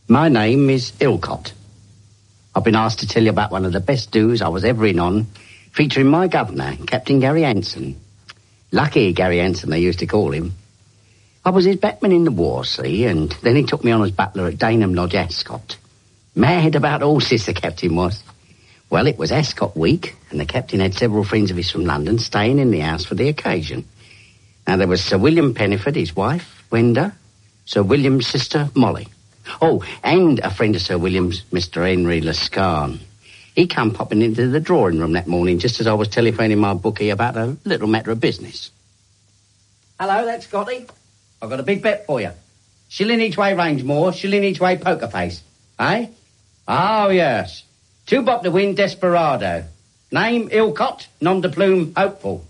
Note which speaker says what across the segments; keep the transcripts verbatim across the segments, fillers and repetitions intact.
Speaker 1: My name is Ilcott. I've been asked to tell you about one of the best do's I was ever in on, featuring my governor, Captain Gary Anson. Lucky Gary Anson, they used to call him. I was his backman in the war, see, and then he took me on as butler at Dagenham Lodge, Ascot. Mad about horses, the captain was. Well, it was Ascot week, and the captain had several friends of his from London staying in the house for the occasion. Now, there was Sir William Penniford, his wife, Wenda, Sir William's sister, Molly. Oh, and a friend of Sir William's, Mister Henry Lescarn. He come popping into the drawing room that morning just as I was telephoning my bookie about a little matter of business. Hello, that's Scotty. I've got a big bet for you. Shilling each way Rangemore, shilling each way Poker Face. Eh? Oh, yes. Two bob to win Desperado. Name, Ilcott, nom de plume, Hopeful.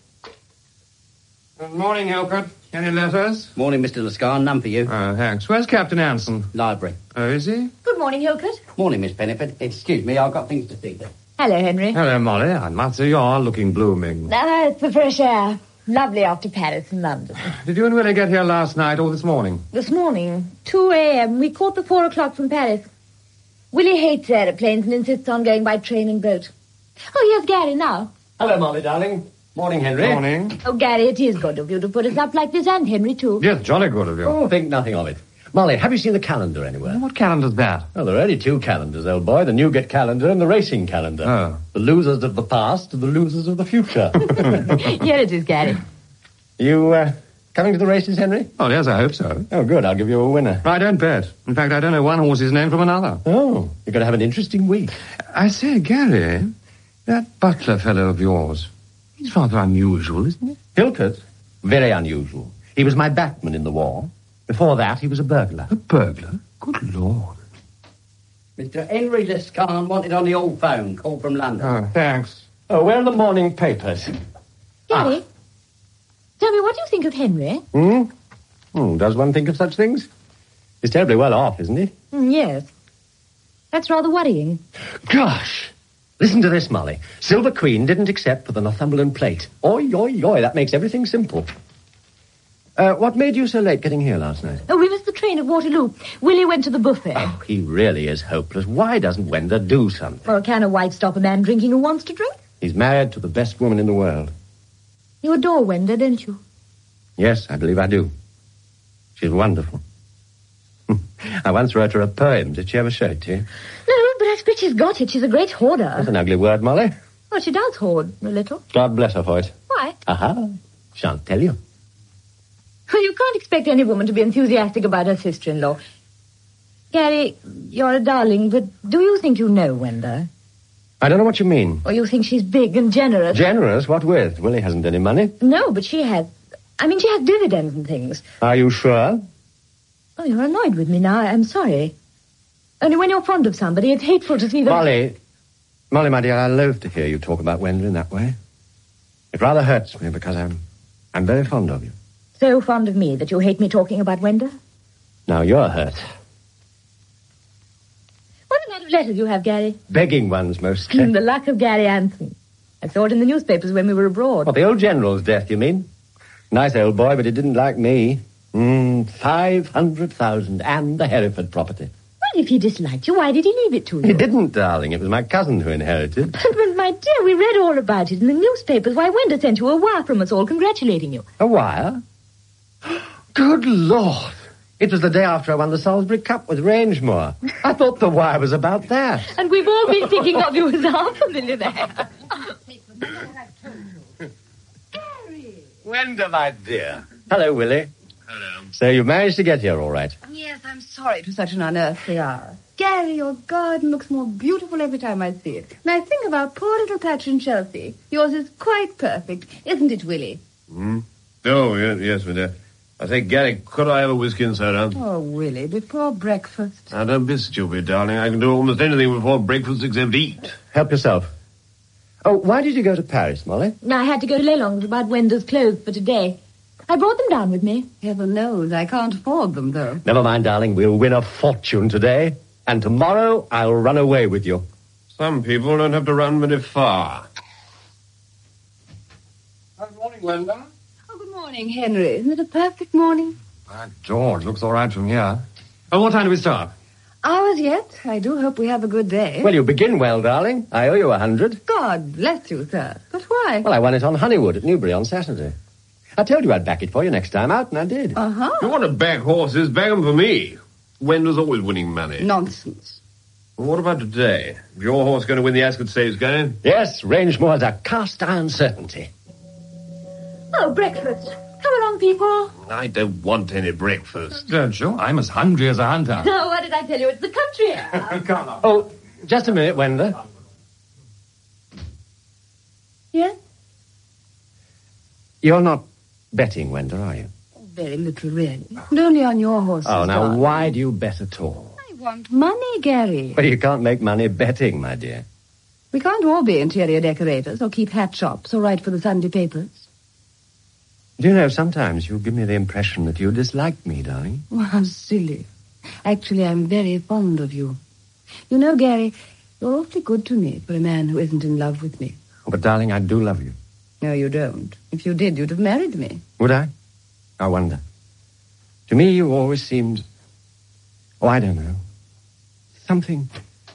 Speaker 2: Good morning, Ilcott. Any letters?
Speaker 1: Morning, Mister Lescarn. None for you.
Speaker 2: Oh, thanks. Where's Captain Anson?
Speaker 1: Library.
Speaker 2: Oh, is he?
Speaker 3: Good morning, Ilcott.
Speaker 1: Morning, Miss Penniford. Excuse me, I've got things to see to.
Speaker 3: Hello, Henry.
Speaker 2: Hello, Molly. I must say you're looking blooming.
Speaker 3: Ah, it's the fresh air. Lovely after Paris and London.
Speaker 2: Did you and Willie get here last night or this morning?
Speaker 3: This morning, two a.m. We caught the four o'clock from Paris. Willie hates aeroplanes and insists on going by train and boat. Oh, here's Gary now.
Speaker 4: Hello, Molly, darling. Morning, Henry.
Speaker 2: Morning.
Speaker 3: Oh, Gary, it is good of you to put us up like this, and Henry, too.
Speaker 2: Yes, jolly good of you.
Speaker 4: Oh, think nothing of it. Molly, have you seen the calendar anywhere?
Speaker 2: What calendar's that?
Speaker 4: Well, there are only two calendars, old boy. The Newgate calendar and the racing calendar.
Speaker 2: Oh.
Speaker 4: The losers of the past and the losers of the future.
Speaker 3: Here it is, Gary.
Speaker 4: You, uh, coming to the races, Henry?
Speaker 2: Oh, yes, I hope so.
Speaker 4: Oh, good. I'll give you a winner.
Speaker 2: I don't bet. In fact, I don't know one horse's name from another.
Speaker 4: Oh, you're going to have an interesting week.
Speaker 2: I say, Gary, that butler fellow of yours, he's rather unusual, isn't he?
Speaker 4: Hilkert? Very unusual. He was my backman in the war. Before that, he was a burglar.
Speaker 2: A burglar? Good Lord.
Speaker 1: Mister Henry Lescarn wanted on the old phone, called from London.
Speaker 2: Oh, thanks.
Speaker 4: Oh, where are the morning papers?
Speaker 3: Gary, tell me, what do you think of Henry?
Speaker 4: Hmm? Hmm, does one think of such things? He's terribly well off, isn't he?
Speaker 3: Mm, yes. That's rather worrying.
Speaker 4: Gosh! Listen to this, Molly. Silver Queen didn't accept for the Northumberland plate. Oi, oi, oi, that makes everything simple. Uh, what made you so late getting here last night?
Speaker 3: Oh, we missed the train at Waterloo. Willie went to the buffet.
Speaker 4: Oh, he really is hopeless. Why doesn't Wenda do something?
Speaker 3: Well, can a wife stop a man drinking who wants to drink?
Speaker 4: He's married to the best woman in the world.
Speaker 3: You adore Wenda, don't you?
Speaker 4: Yes, I believe I do. She's wonderful. I once wrote her a poem. Did she ever show it to you?
Speaker 3: No, but I expect she's got it. She's a great hoarder.
Speaker 4: That's an ugly word, Molly.
Speaker 3: Well, she does hoard a little.
Speaker 4: God bless her for it.
Speaker 3: Why?
Speaker 4: Aha. Shan't tell you.
Speaker 3: Well, you can't expect any woman to be enthusiastic about her sister-in-law. Gary, you're a darling, but do you think you know Wenda?
Speaker 4: I don't know what you mean.
Speaker 3: Or you think she's big and generous?
Speaker 4: Generous? What with? Willie hasn't any money.
Speaker 3: No, but she has. I mean, she has dividends and things.
Speaker 4: Are you sure?
Speaker 3: Oh, you're annoyed with me now. I'm sorry. Only when you're fond of somebody, it's hateful to see them...
Speaker 4: Molly. Molly, my dear, I loathe to hear you talk about Wenda in that way. It rather hurts me because I'm... I'm very fond of you.
Speaker 3: So fond of me that you hate me talking about Wenda?
Speaker 4: Now you're hurt.
Speaker 3: What kind of letters you have, Gary?
Speaker 4: Begging ones, mostly.
Speaker 3: The luck of Gary Anson. I saw it in the newspapers when we were abroad.
Speaker 4: What, the old general's death, you mean? Nice old boy, but he didn't like me. Mm, five hundred thousand and the Hereford property.
Speaker 3: Well, if he disliked you, why did he leave it to you?
Speaker 4: He didn't, darling. It was my cousin who inherited.
Speaker 3: But, my dear, we read all about it in the newspapers. Why, Wenda sent you a wire from us all congratulating you.
Speaker 4: A wire? Good Lord. It was the day after I won the Salisbury Cup with Rangemore. I thought the wire was about that.
Speaker 3: And we've all been thinking of you as our familiar there.
Speaker 4: Gary! Wenda, my dear. Hello, Willie.
Speaker 5: Hello.
Speaker 4: So you managed to get here all right?
Speaker 6: Yes, I'm sorry it was such an unearthly hour. Gary, your garden looks more beautiful every time I see it. And I think of our poor little patch in Chelsea. Yours is quite perfect, isn't it, Willie?
Speaker 5: Hmm? Oh, yes, yes, my dear. I say, Gary, could I have a whiskey and soda?
Speaker 6: Oh, Willie, before breakfast.
Speaker 5: Now, don't be stupid, darling. I can do almost anything before breakfast except eat.
Speaker 4: Help yourself. Oh, why did you go to Paris, Molly?
Speaker 3: I had to go to Lelong's about Wenda's clothes for today. I brought them down with me.
Speaker 6: Heaven knows, I can't afford them, though.
Speaker 4: Never mind, darling. We'll win a fortune today. And tomorrow, I'll run away with you.
Speaker 5: Some people don't have to run very far.
Speaker 2: Good morning, Linda.
Speaker 6: Oh, good morning, Henry. Isn't it a perfect morning?
Speaker 2: By George, looks all right from here. Oh, what time do we start?
Speaker 6: Hours yet. I do hope we have a good day.
Speaker 4: Well, you begin well, darling. I owe you a hundred.
Speaker 6: God bless you, sir. But why?
Speaker 4: Well, I won it on Honeywood at Newbury on Saturday. I told you I'd back it for you next time out, and I did.
Speaker 6: Uh-huh.
Speaker 5: If you want to back horses, back them for me. Wender's always winning money.
Speaker 6: Nonsense.
Speaker 5: Well, what about today? Is your horse going to win the Ascot Stakes game?
Speaker 4: Yes, Rangemore's a cast-iron certainty.
Speaker 3: Oh, breakfast. Come along, people.
Speaker 5: I don't want any breakfast.
Speaker 2: Don't you? I'm as hungry as a hunter.
Speaker 3: Oh, what did I tell you? It's the country air.
Speaker 2: Come on.
Speaker 4: Oh, just a minute, Wender.
Speaker 6: Yes?
Speaker 4: You're not betting, Wender, are you?
Speaker 6: Very little, really. And only on your horse.
Speaker 4: Oh, now, why do you bet at all?
Speaker 6: I want money, Gary.
Speaker 4: Well, you can't make money betting, my dear.
Speaker 6: We can't all be interior decorators or keep hat shops or write for the Sunday papers.
Speaker 4: Do you know, sometimes you give me the impression that you dislike me, darling.
Speaker 6: Oh, how silly. Actually, I'm very fond of you. You know, Gary, you're awfully good to me for a man who isn't in love with me.
Speaker 4: Oh, but, darling, I do love you.
Speaker 6: No, you don't. If you did, you'd have married me.
Speaker 4: Would I? I wonder. To me, you always seemed... Oh, I don't know. Something...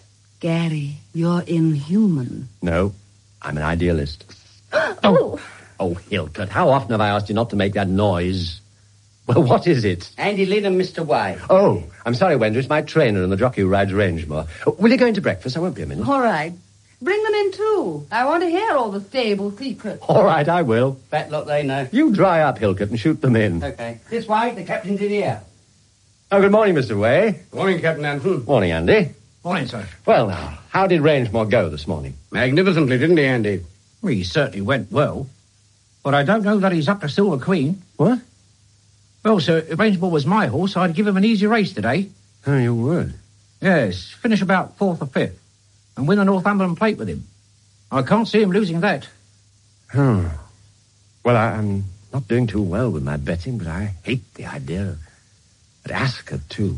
Speaker 6: Gary, you're inhuman.
Speaker 4: No, I'm an idealist.
Speaker 3: Oh.
Speaker 4: Oh, Hilkert, how often have I asked you not to make that noise? Well, what is it?
Speaker 1: Andy Lynn and Mister Way.
Speaker 4: Oh, I'm sorry, Wender. It's my trainer and the jockey who rides Rangemore. Oh, will you go into breakfast? I won't be a minute.
Speaker 6: All right. Bring them in, too. I want to hear all the stable secrets.
Speaker 4: All right, I will.
Speaker 1: Bet lot they know.
Speaker 4: You dry up, Hilkert, and shoot them in.
Speaker 1: Okay. This way, the captain's in here.
Speaker 4: Oh, good morning, Mister Way.
Speaker 5: Morning, Captain Anson.
Speaker 4: Morning, Andy.
Speaker 2: Morning, sir.
Speaker 4: Well, now, how did Rangemore go this morning?
Speaker 5: Magnificently, didn't he, Andy?
Speaker 2: Well, he certainly went well. But I don't know that he's up to Silver Queen.
Speaker 4: What?
Speaker 2: Well, sir, if Rangemore was my horse, I'd give him an easy race today.
Speaker 4: Oh, you would?
Speaker 2: Yes, finish about fourth or fifth. And win the Northumberland Plate with him. I can't see him losing that.
Speaker 4: Hmm. Well, I, I'm not doing too well with my betting, but I hate the idea of at Ascot, too.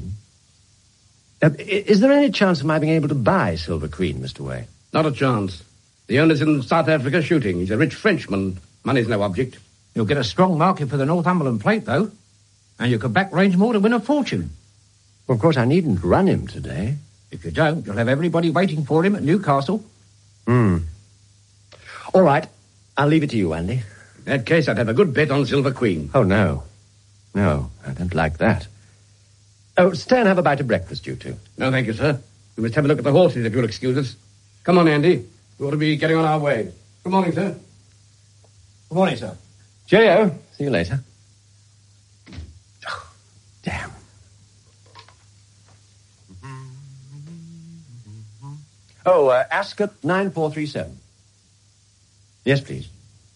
Speaker 4: Uh, is there any chance of my being able to buy Silver Queen, Mister Way?
Speaker 5: Not a chance. The owner's in South Africa shooting. He's a rich Frenchman. Money's no object.
Speaker 2: You'll get a strong market for the Northumberland Plate, though. And you could back Rangemore to win a fortune.
Speaker 4: Well, of course, I needn't run him today.
Speaker 2: If you don't, you'll have everybody waiting for him at Newcastle.
Speaker 4: Hmm. All right. I'll leave it to you, Andy.
Speaker 5: In that case, I'd have a good bet on Silver Queen.
Speaker 4: Oh, no. No, I don't like that. Oh, stay and have a bite of breakfast, you two.
Speaker 5: No, thank you, sir. We must have a look at the horses, if you'll excuse us. Come on, Andy. We ought to be getting on our way. Good morning, sir.
Speaker 2: Good morning, sir.
Speaker 4: Cheerio. See you later. Oh, damn. Oh, uh, Ascot nine four three seven. Yes, please.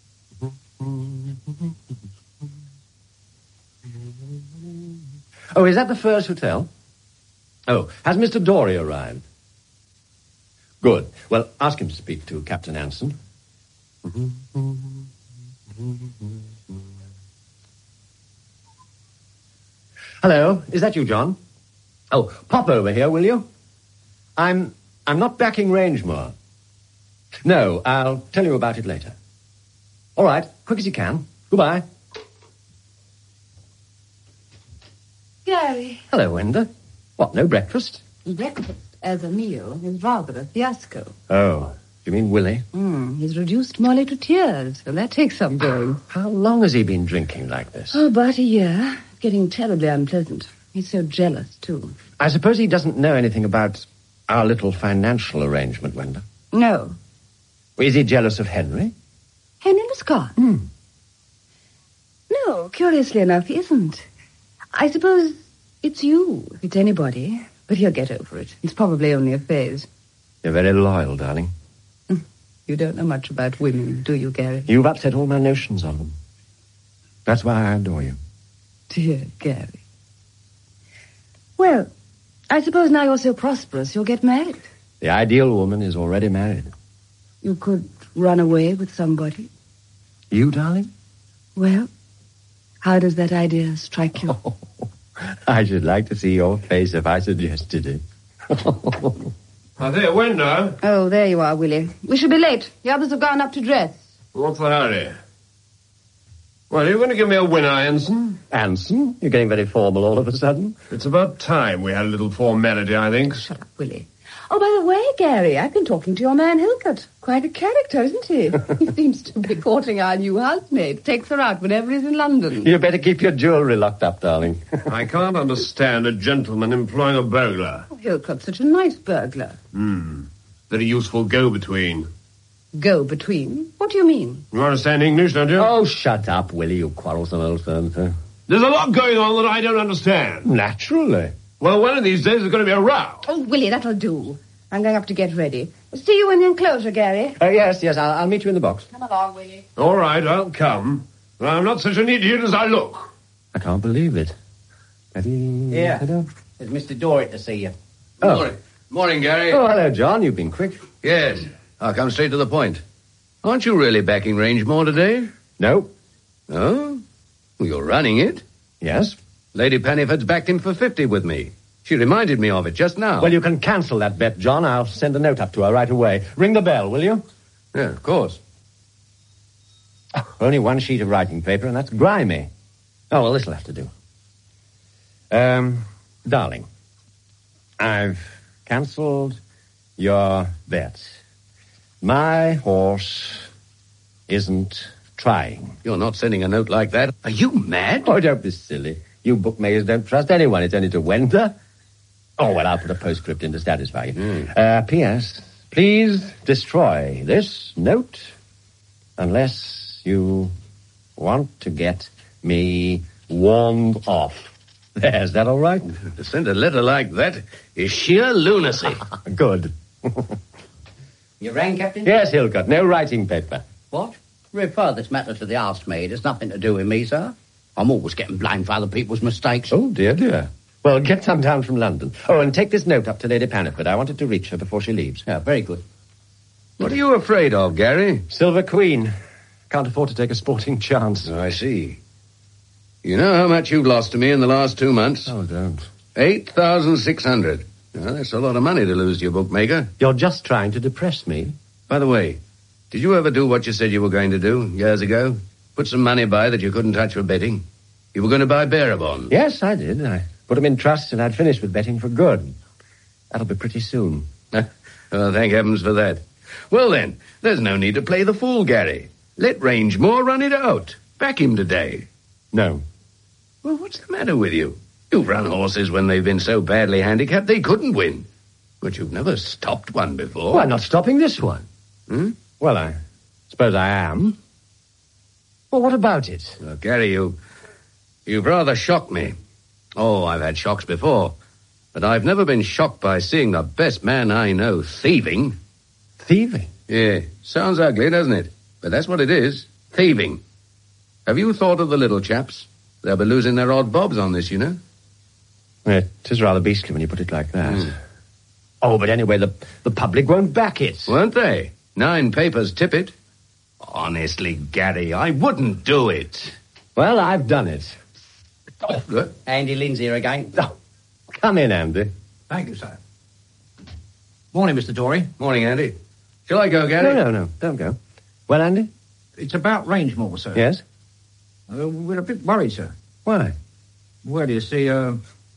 Speaker 4: Oh, is that the Furs Hotel? Oh, has Mister Dory arrived? Good. Well, ask him to speak to Captain Anson. Hello, is that you, John? Oh, pop over here, will you? I'm... I'm not backing Rangemore. No, I'll tell you about it later. All right, quick as you can. Goodbye.
Speaker 6: Gary.
Speaker 4: Hello, Wender. What, no breakfast?
Speaker 6: Breakfast as a meal is rather a fiasco.
Speaker 4: Oh, you mean Willie?
Speaker 6: Mm, he's reduced Molly to tears, and that takes some doing.
Speaker 4: How long has he been drinking like this?
Speaker 6: Oh, about a year. It's getting terribly unpleasant. He's so jealous, too.
Speaker 4: I suppose he doesn't know anything about our little financial arrangement, Wender.
Speaker 6: No.
Speaker 4: Is he jealous of Henry?
Speaker 6: Henry Lescott?
Speaker 4: Hmm.
Speaker 6: No, curiously enough, he isn't. I suppose it's you, if it's anybody. But he'll get over it. It's probably only a phase.
Speaker 4: You're very loyal, darling.
Speaker 6: You don't know much about women, do you, Gary?
Speaker 4: You've upset all my notions of them. That's why I adore you.
Speaker 6: Dear Gary. Well, I suppose now you're so prosperous, you'll get married.
Speaker 4: The ideal woman is already married.
Speaker 6: You could run away with somebody.
Speaker 4: You, darling?
Speaker 6: Well, how does that idea strike you?
Speaker 4: Oh, I should like to see your face if I suggested it.
Speaker 5: I say, when now?
Speaker 6: Oh, there you are, Willie. We should be late. The others have gone up to dress.
Speaker 5: What's the hurry?
Speaker 7: Well, are you going to give me a winner, Anson?
Speaker 4: Anson? You're getting very formal all of a sudden.
Speaker 7: It's about time we had a little formality, I think.
Speaker 6: Shut up, Willie. Oh, by the way, Gary, I've been talking to your man Hilcott. Quite a character, isn't he? He seems to be courting our new housemaid. Takes her out whenever he's in London.
Speaker 4: You better keep your jewellery locked up, darling.
Speaker 7: I can't understand a gentleman employing a burglar.
Speaker 6: Oh, Hilcott's such a nice burglar.
Speaker 7: Hmm. Very useful go-between.
Speaker 6: Go-between? What do you mean?
Speaker 7: You understand English, don't you?
Speaker 4: Oh, shut up, Willie, you quarrelsome old furniture.
Speaker 7: There's a lot going on that I don't understand.
Speaker 4: Naturally.
Speaker 7: Well, one of these days there's going to be a row.
Speaker 6: Oh, Willie, that'll do. I'm going up to get ready. See you in the enclosure, Gary.
Speaker 4: Oh, uh, yes, yes, I'll, I'll meet you in the box.
Speaker 6: Come along, Willie.
Speaker 7: All right, I'll come. But I'm not such an idiot as I look.
Speaker 4: I can't believe it.
Speaker 1: Yeah. There's Mister Dorrit to see you.
Speaker 4: Oh.
Speaker 8: Morning. Morning, Gary.
Speaker 4: Oh, hello, John. You've been quick.
Speaker 8: Yes. I'll come straight to the point. Aren't you really backing Rangemore today?
Speaker 4: No.
Speaker 8: Oh? Well, you're running it.
Speaker 4: Yes.
Speaker 8: Lady Pennyford's backed him for fifty with me. She reminded me of it just now.
Speaker 4: Well, you can cancel that bet, John. I'll send a note up to her right away. Ring the bell, will you?
Speaker 8: Yeah, of course.
Speaker 4: Oh, only one sheet of writing paper, and that's grimy. Oh, well, this'll have to do. Um, darling, I've cancelled your bet. My horse isn't trying.
Speaker 8: You're not sending a note like that. Are you mad?
Speaker 4: Oh, don't be silly. You bookmakers don't trust anyone. It's only to Wender. Oh, well, I'll put a postscript in to satisfy you.
Speaker 8: Mm.
Speaker 4: Uh, P S. Please destroy this note unless you want to get me warned off. Is that all right?
Speaker 8: To send a letter like that is sheer lunacy.
Speaker 4: Good.
Speaker 1: You rang, Captain?
Speaker 4: Yes, Hilcott. No writing paper.
Speaker 1: What? Refer this matter to the housemaid. It's nothing to do with me, sir. I'm always getting blamed for other people's mistakes.
Speaker 4: Oh, dear, dear. Well, get some down from London. Oh, and take this note up to Lady Paniford. I wanted to reach her before she leaves.
Speaker 1: Yeah, very good.
Speaker 8: What are you afraid of, Gary?
Speaker 4: Silver Queen. Can't afford to take a sporting chance.
Speaker 8: Oh, I see. You know how much you've lost to me in the last two months?
Speaker 4: Oh, don't.
Speaker 8: Eight thousand six hundred. Well, that's a lot of money to lose to your bookmaker.
Speaker 4: You're just trying to depress me.
Speaker 8: By the way, did you ever do what you said you were going to do years ago? Put some money by that you couldn't touch for betting? You were going to buy Barabon.
Speaker 4: Yes, I did. I put them in trust and I'd finished with betting for good. That'll be pretty soon.
Speaker 8: Oh, thank heavens for that. Well, then, there's no need to play the fool, Gary. Let Rangemore run it out. Back him today.
Speaker 4: No.
Speaker 8: Well, what's the matter with you? You've run horses when they've been so badly handicapped they couldn't win. But you've never stopped one before.
Speaker 4: Well, I'm not stopping this one.
Speaker 8: Hmm?
Speaker 4: Well, I suppose I am. Well, what about it?
Speaker 8: Well, Gary, you... You've rather shocked me. Oh, I've had shocks before. But I've never been shocked by seeing the best man I know thieving.
Speaker 4: Thieving?
Speaker 8: Yeah, sounds ugly, doesn't it? But that's what it is. Thieving. Have you thought of the little chaps? They'll be losing their odd bobs on this, you know.
Speaker 4: It is rather beastly when you put it like that. Mm. Oh, but anyway, the, the public won't back it.
Speaker 8: Won't they? Nine papers tip it. Honestly, Gary, I wouldn't do it.
Speaker 4: Well, I've done it.
Speaker 8: Oh, good.
Speaker 1: Andy Lynn's here again.
Speaker 4: Oh, come in, Andy.
Speaker 5: Thank you, sir. Morning, Mister Dorry.
Speaker 8: Morning, Andy. Shall I go, Gary?
Speaker 4: No, no, no. Don't go. Well, Andy?
Speaker 5: It's about Rangemore, sir.
Speaker 4: Yes?
Speaker 5: Uh, we're a bit worried, sir.
Speaker 4: Why?
Speaker 5: Well, you see, uh...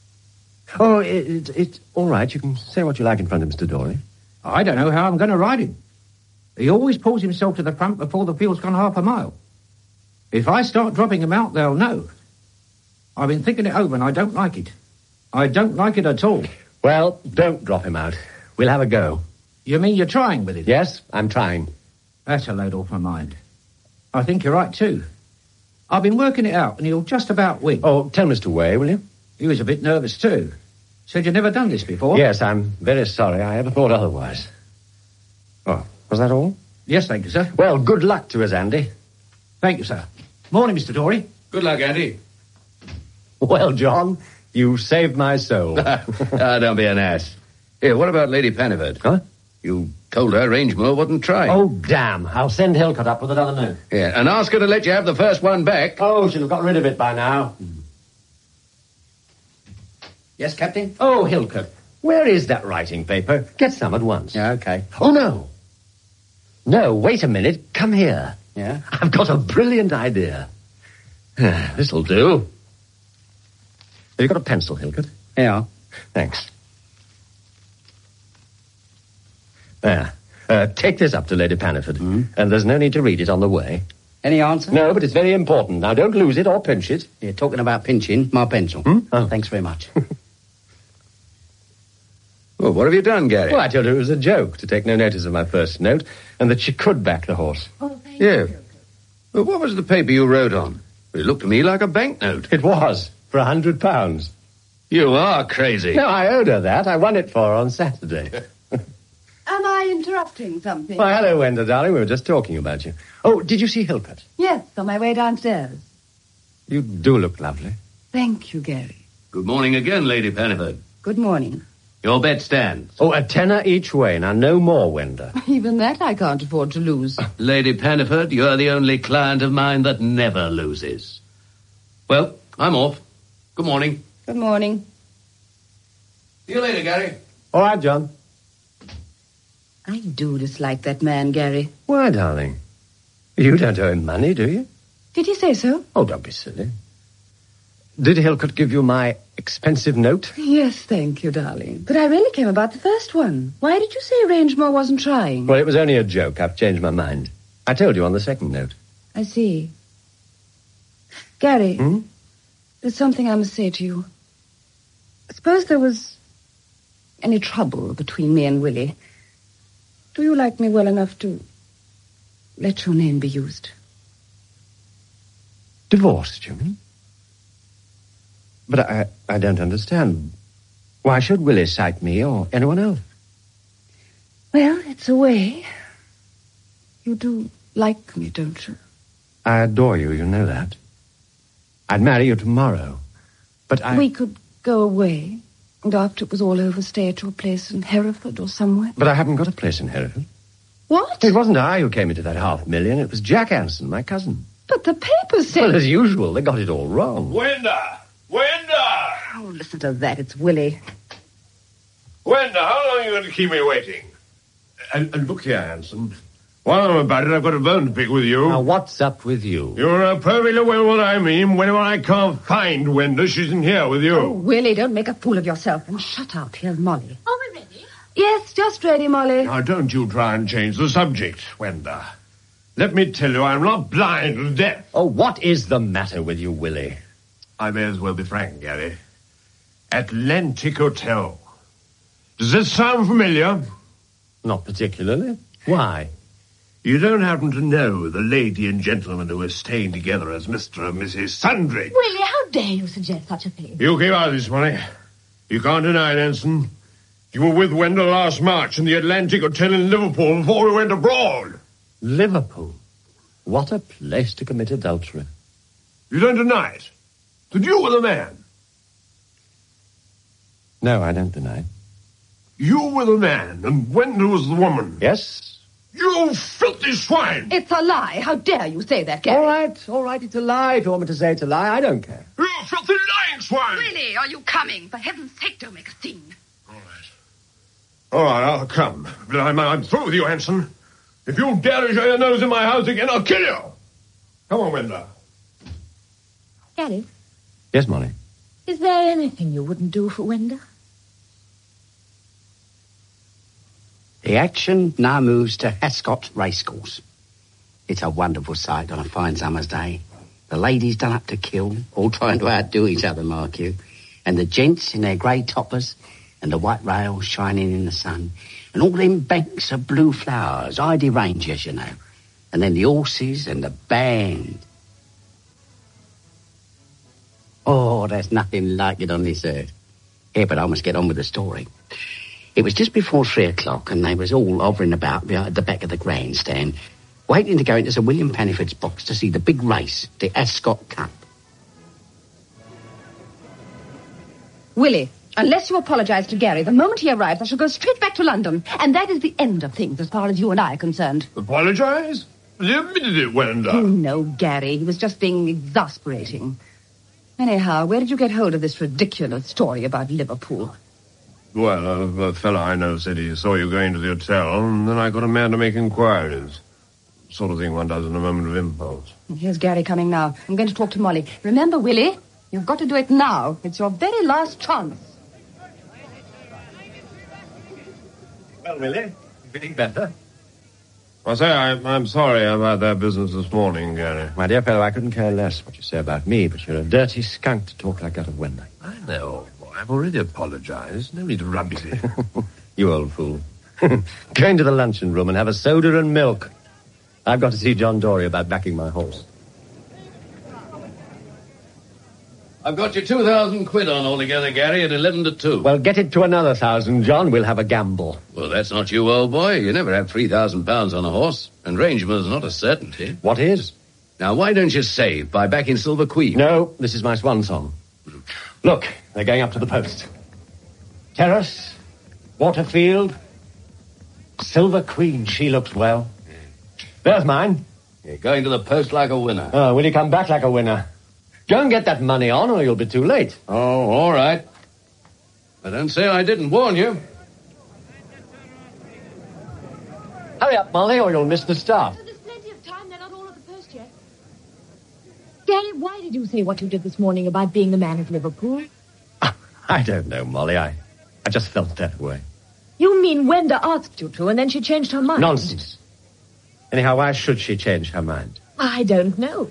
Speaker 4: Oh, it, it, it's all right. You can say what you like in front of Mister Dorry.
Speaker 5: I don't know how I'm going to ride him. He always pulls himself to the front before the field's gone half a mile. If I start dropping him out, they'll know. I've been thinking it over, and I don't like it. I don't like it at all.
Speaker 4: Well, don't drop him out. We'll have a go.
Speaker 5: You mean you're trying with it?
Speaker 4: Yes, I'm trying.
Speaker 5: That's a load off my mind. I think you're right, too. I've been working it out, and he'll just about win.
Speaker 4: Oh, tell Mister Way, will you?
Speaker 5: He was a bit nervous, too. Said you'd never done this before.
Speaker 4: Yes, I'm very sorry. I ever thought otherwise. Oh, was that all?
Speaker 5: Yes, thank you, sir.
Speaker 4: Well, good luck to us, Andy.
Speaker 5: Thank you, sir. Morning, Mister Dorry.
Speaker 8: Good luck, Andy.
Speaker 4: Well, John, you saved my soul.
Speaker 8: Ah, don't be an ass. Here, what about Lady Paniford?
Speaker 4: Huh?
Speaker 8: You told her Rangemore wouldn't try.
Speaker 4: Oh, damn. I'll send Hilcott up with another note.
Speaker 8: Yeah, and ask her to let you have the first one back.
Speaker 4: Oh, she'll have got rid of it by now.
Speaker 1: Yes, Captain?
Speaker 4: Oh, Hilcott, where is that writing paper? Get some at once.
Speaker 1: Yeah, okay.
Speaker 4: Oh, no. No, wait a minute. Come here.
Speaker 1: Yeah?
Speaker 4: I've got a brilliant idea. This'll do. Have you got a pencil, Hilcott?
Speaker 1: Yeah.
Speaker 4: Thanks. There. Uh, take this up to Lady Paniford.
Speaker 1: Mm.
Speaker 4: And there's no need to read it on the way.
Speaker 1: Any answer?
Speaker 4: No, but it's very important. Now, don't lose it or pinch it.
Speaker 1: You're talking about pinching my pencil.
Speaker 4: Hmm? Oh.
Speaker 1: Thanks very much.
Speaker 8: Well, what have you done, Gary?
Speaker 4: Well, I told her it was a joke to take no notice of my first note and that she could back the horse.
Speaker 6: Oh, thank
Speaker 8: Yeah.
Speaker 6: you.
Speaker 8: Well, what was the paper you wrote on? It looked to me like a banknote.
Speaker 4: It was, for a hundred pounds.
Speaker 8: You are crazy.
Speaker 4: No, I owed her that. I won it for her on Saturday.
Speaker 6: Am I interrupting something?
Speaker 4: Why, hello, Wenda, darling. We were just talking about you. Oh, did you see Hilcott?
Speaker 6: Yes, on my way downstairs.
Speaker 4: You do look lovely.
Speaker 6: Thank you, Gary.
Speaker 8: Good morning again, Lady Paniford.
Speaker 6: Good morning.
Speaker 8: Your bet stands.
Speaker 4: Oh, a tenner each way. Now, no more, Wenda.
Speaker 6: Even that I can't afford to lose.
Speaker 8: Lady Paniford, you're the only client of mine that never loses. Well, I'm off. Good morning.
Speaker 6: Good morning.
Speaker 8: See you later, Gary.
Speaker 4: All right, John.
Speaker 6: I do dislike that man, Gary.
Speaker 4: Why, darling? You don't owe him money, do you?
Speaker 6: Did he say so?
Speaker 4: Oh, don't be silly. Did Hilcott give you my expensive note?
Speaker 6: Yes, thank you, darling. But I really came about the first one. Why did you say Rangemore wasn't trying?
Speaker 4: Well, it was only a joke. I've changed my mind. I told you on the second note.
Speaker 6: I see. Gary,
Speaker 4: Hmm?
Speaker 6: there's something I must say to you. Suppose there was any trouble between me and Willie. Do you like me well enough to let your name be used?
Speaker 4: Divorced, you mean? But I, I don't understand. Why should Willie cite me or anyone else?
Speaker 6: Well, it's a way. You do like me, don't you?
Speaker 4: I adore you, you know that. I'd marry you tomorrow. But I...
Speaker 6: We could go away, and after it was all over, stay at your place in Hereford or somewhere.
Speaker 4: But I haven't got a place in Hereford.
Speaker 6: What?
Speaker 4: It wasn't I who came into that half million. It was Jack Anson, my cousin.
Speaker 6: But the papers say...
Speaker 4: Well, as usual, they got it all wrong.
Speaker 7: Wenda! Wenda!
Speaker 6: Oh, listen to that. It's Willie.
Speaker 7: Wenda, how long are you going to keep me waiting? And, and look here, Anson. While I'm about it, I've got a bone to pick with you.
Speaker 4: Now, what's up with you?
Speaker 7: You know perfectly well what I mean. Whenever I can't find Wenda, she's in here with you.
Speaker 6: Oh, Willie, don't make a fool of yourself. And shut up. Here's Molly.
Speaker 3: Are we ready?
Speaker 6: Yes, just ready, Molly.
Speaker 7: Now, don't you try and change the subject, Wenda. Let me tell you, I'm not blind to death.
Speaker 4: Oh, what is the matter with you, Willie?
Speaker 7: I may as well be frank, Gary. Atlantic Hotel. Does this sound familiar?
Speaker 4: Not particularly. Why?
Speaker 7: You don't happen to know the lady and gentleman who are staying together as Mister and Missus Sundry?
Speaker 3: Willie, how dare you suggest such a thing?
Speaker 7: You keep out of this, Molly. You can't deny it, Anson. You were with Wenda last March in the Atlantic Hotel in Liverpool before we went abroad.
Speaker 4: Liverpool. What a place to commit adultery.
Speaker 7: You don't deny it. That you were the man.
Speaker 4: No, I don't deny it.
Speaker 7: You were the man, and Wenda was the woman.
Speaker 4: Yes?
Speaker 7: You filthy swine!
Speaker 6: It's a lie. How dare you say that, Gary?
Speaker 4: All right, all right, it's a lie. If you want me to say it's a lie, I don't care.
Speaker 7: You filthy lying swine!
Speaker 6: Willie, are you coming? For heaven's sake, don't make a scene.
Speaker 7: All right. All right, I'll come. But I'm, I'm through with you, Hanson. If you dare to show your nose in my house again, I'll kill you. Come on, Wenda.
Speaker 3: Gary,
Speaker 4: Yes, Molly?
Speaker 3: is there anything you wouldn't do for Wenda?
Speaker 1: The action now moves to Ascot Racecourse. It's a wonderful sight on a fine summer's day. The ladies done up to kill, all trying to outdo each other, mark you. And the gents in their grey toppers, and the white rails shining in the sun. And all them banks of blue flowers, Heidi Rangers, you know. And then the horses and the band. Oh, there's nothing like it on this earth. Here, but I must get on with the story. It was just before three o'clock, and they was all hovering about behind the back of the grandstand, waiting to go into Sir William Paniford's box to see the big race, the Ascot Cup.
Speaker 6: Willie, unless you apologize to Gary, the moment he arrives, I shall go straight back to London. And that is the end of things as far as you and I are concerned.
Speaker 7: Apologize? You admitted it, Wenda.
Speaker 6: Oh, no, Gary. He was just being exasperating. Anyhow, where did you get hold of this ridiculous story about Liverpool?
Speaker 7: Well, a, a fellow I know said he saw you going to the hotel, and then I got a man to make inquiries. sort of thing one does in a moment of impulse.
Speaker 6: Here's Gary coming now. I'm going to talk to Molly. Remember, Willie, you've got to do it now. It's your very last chance.
Speaker 4: Well, Willie, feeling better?
Speaker 7: I say, I, I'm sorry about that business this morning, Gary.
Speaker 4: My dear fellow, I couldn't care less what you say about me, but you're a dirty skunk to talk like that of Wenda.
Speaker 7: I know. I've already apologized. No need to rub it in.
Speaker 4: You old fool. Go into the luncheon room and have a soda and milk. I've got to see John Dory about backing my horse.
Speaker 8: I've got you two thousand quid on altogether, Gary, at eleven to two.
Speaker 4: Well, get it to another thousand, John. We'll have a gamble.
Speaker 8: Well, that's not you, old boy. You never have three thousand pounds on a horse, and Rangemore's not a certainty.
Speaker 4: What is?
Speaker 8: Now, why don't you save by backing Silver Queen?
Speaker 4: No, this is my swan song. Look, they're going up to the post. Terrace, Waterfield, Silver Queen. She looks well. There's mine.
Speaker 8: You're going to the post like a winner.
Speaker 4: Oh, will you come back like a winner? Go and get that money on, or you'll be too late.
Speaker 8: Oh, all right. But don't say I didn't warn you.
Speaker 4: Hurry up, Molly, or you'll miss the start.
Speaker 3: So there's plenty of time. They're not all at the post yet. Gary, why did you say what you did this morning about being the man of Liverpool?
Speaker 4: I don't know, Molly. I, I just felt that way.
Speaker 3: You mean Wenda asked you to, and then she changed her mind?
Speaker 4: Nonsense. Anyhow, why should she change her mind?
Speaker 3: I don't know.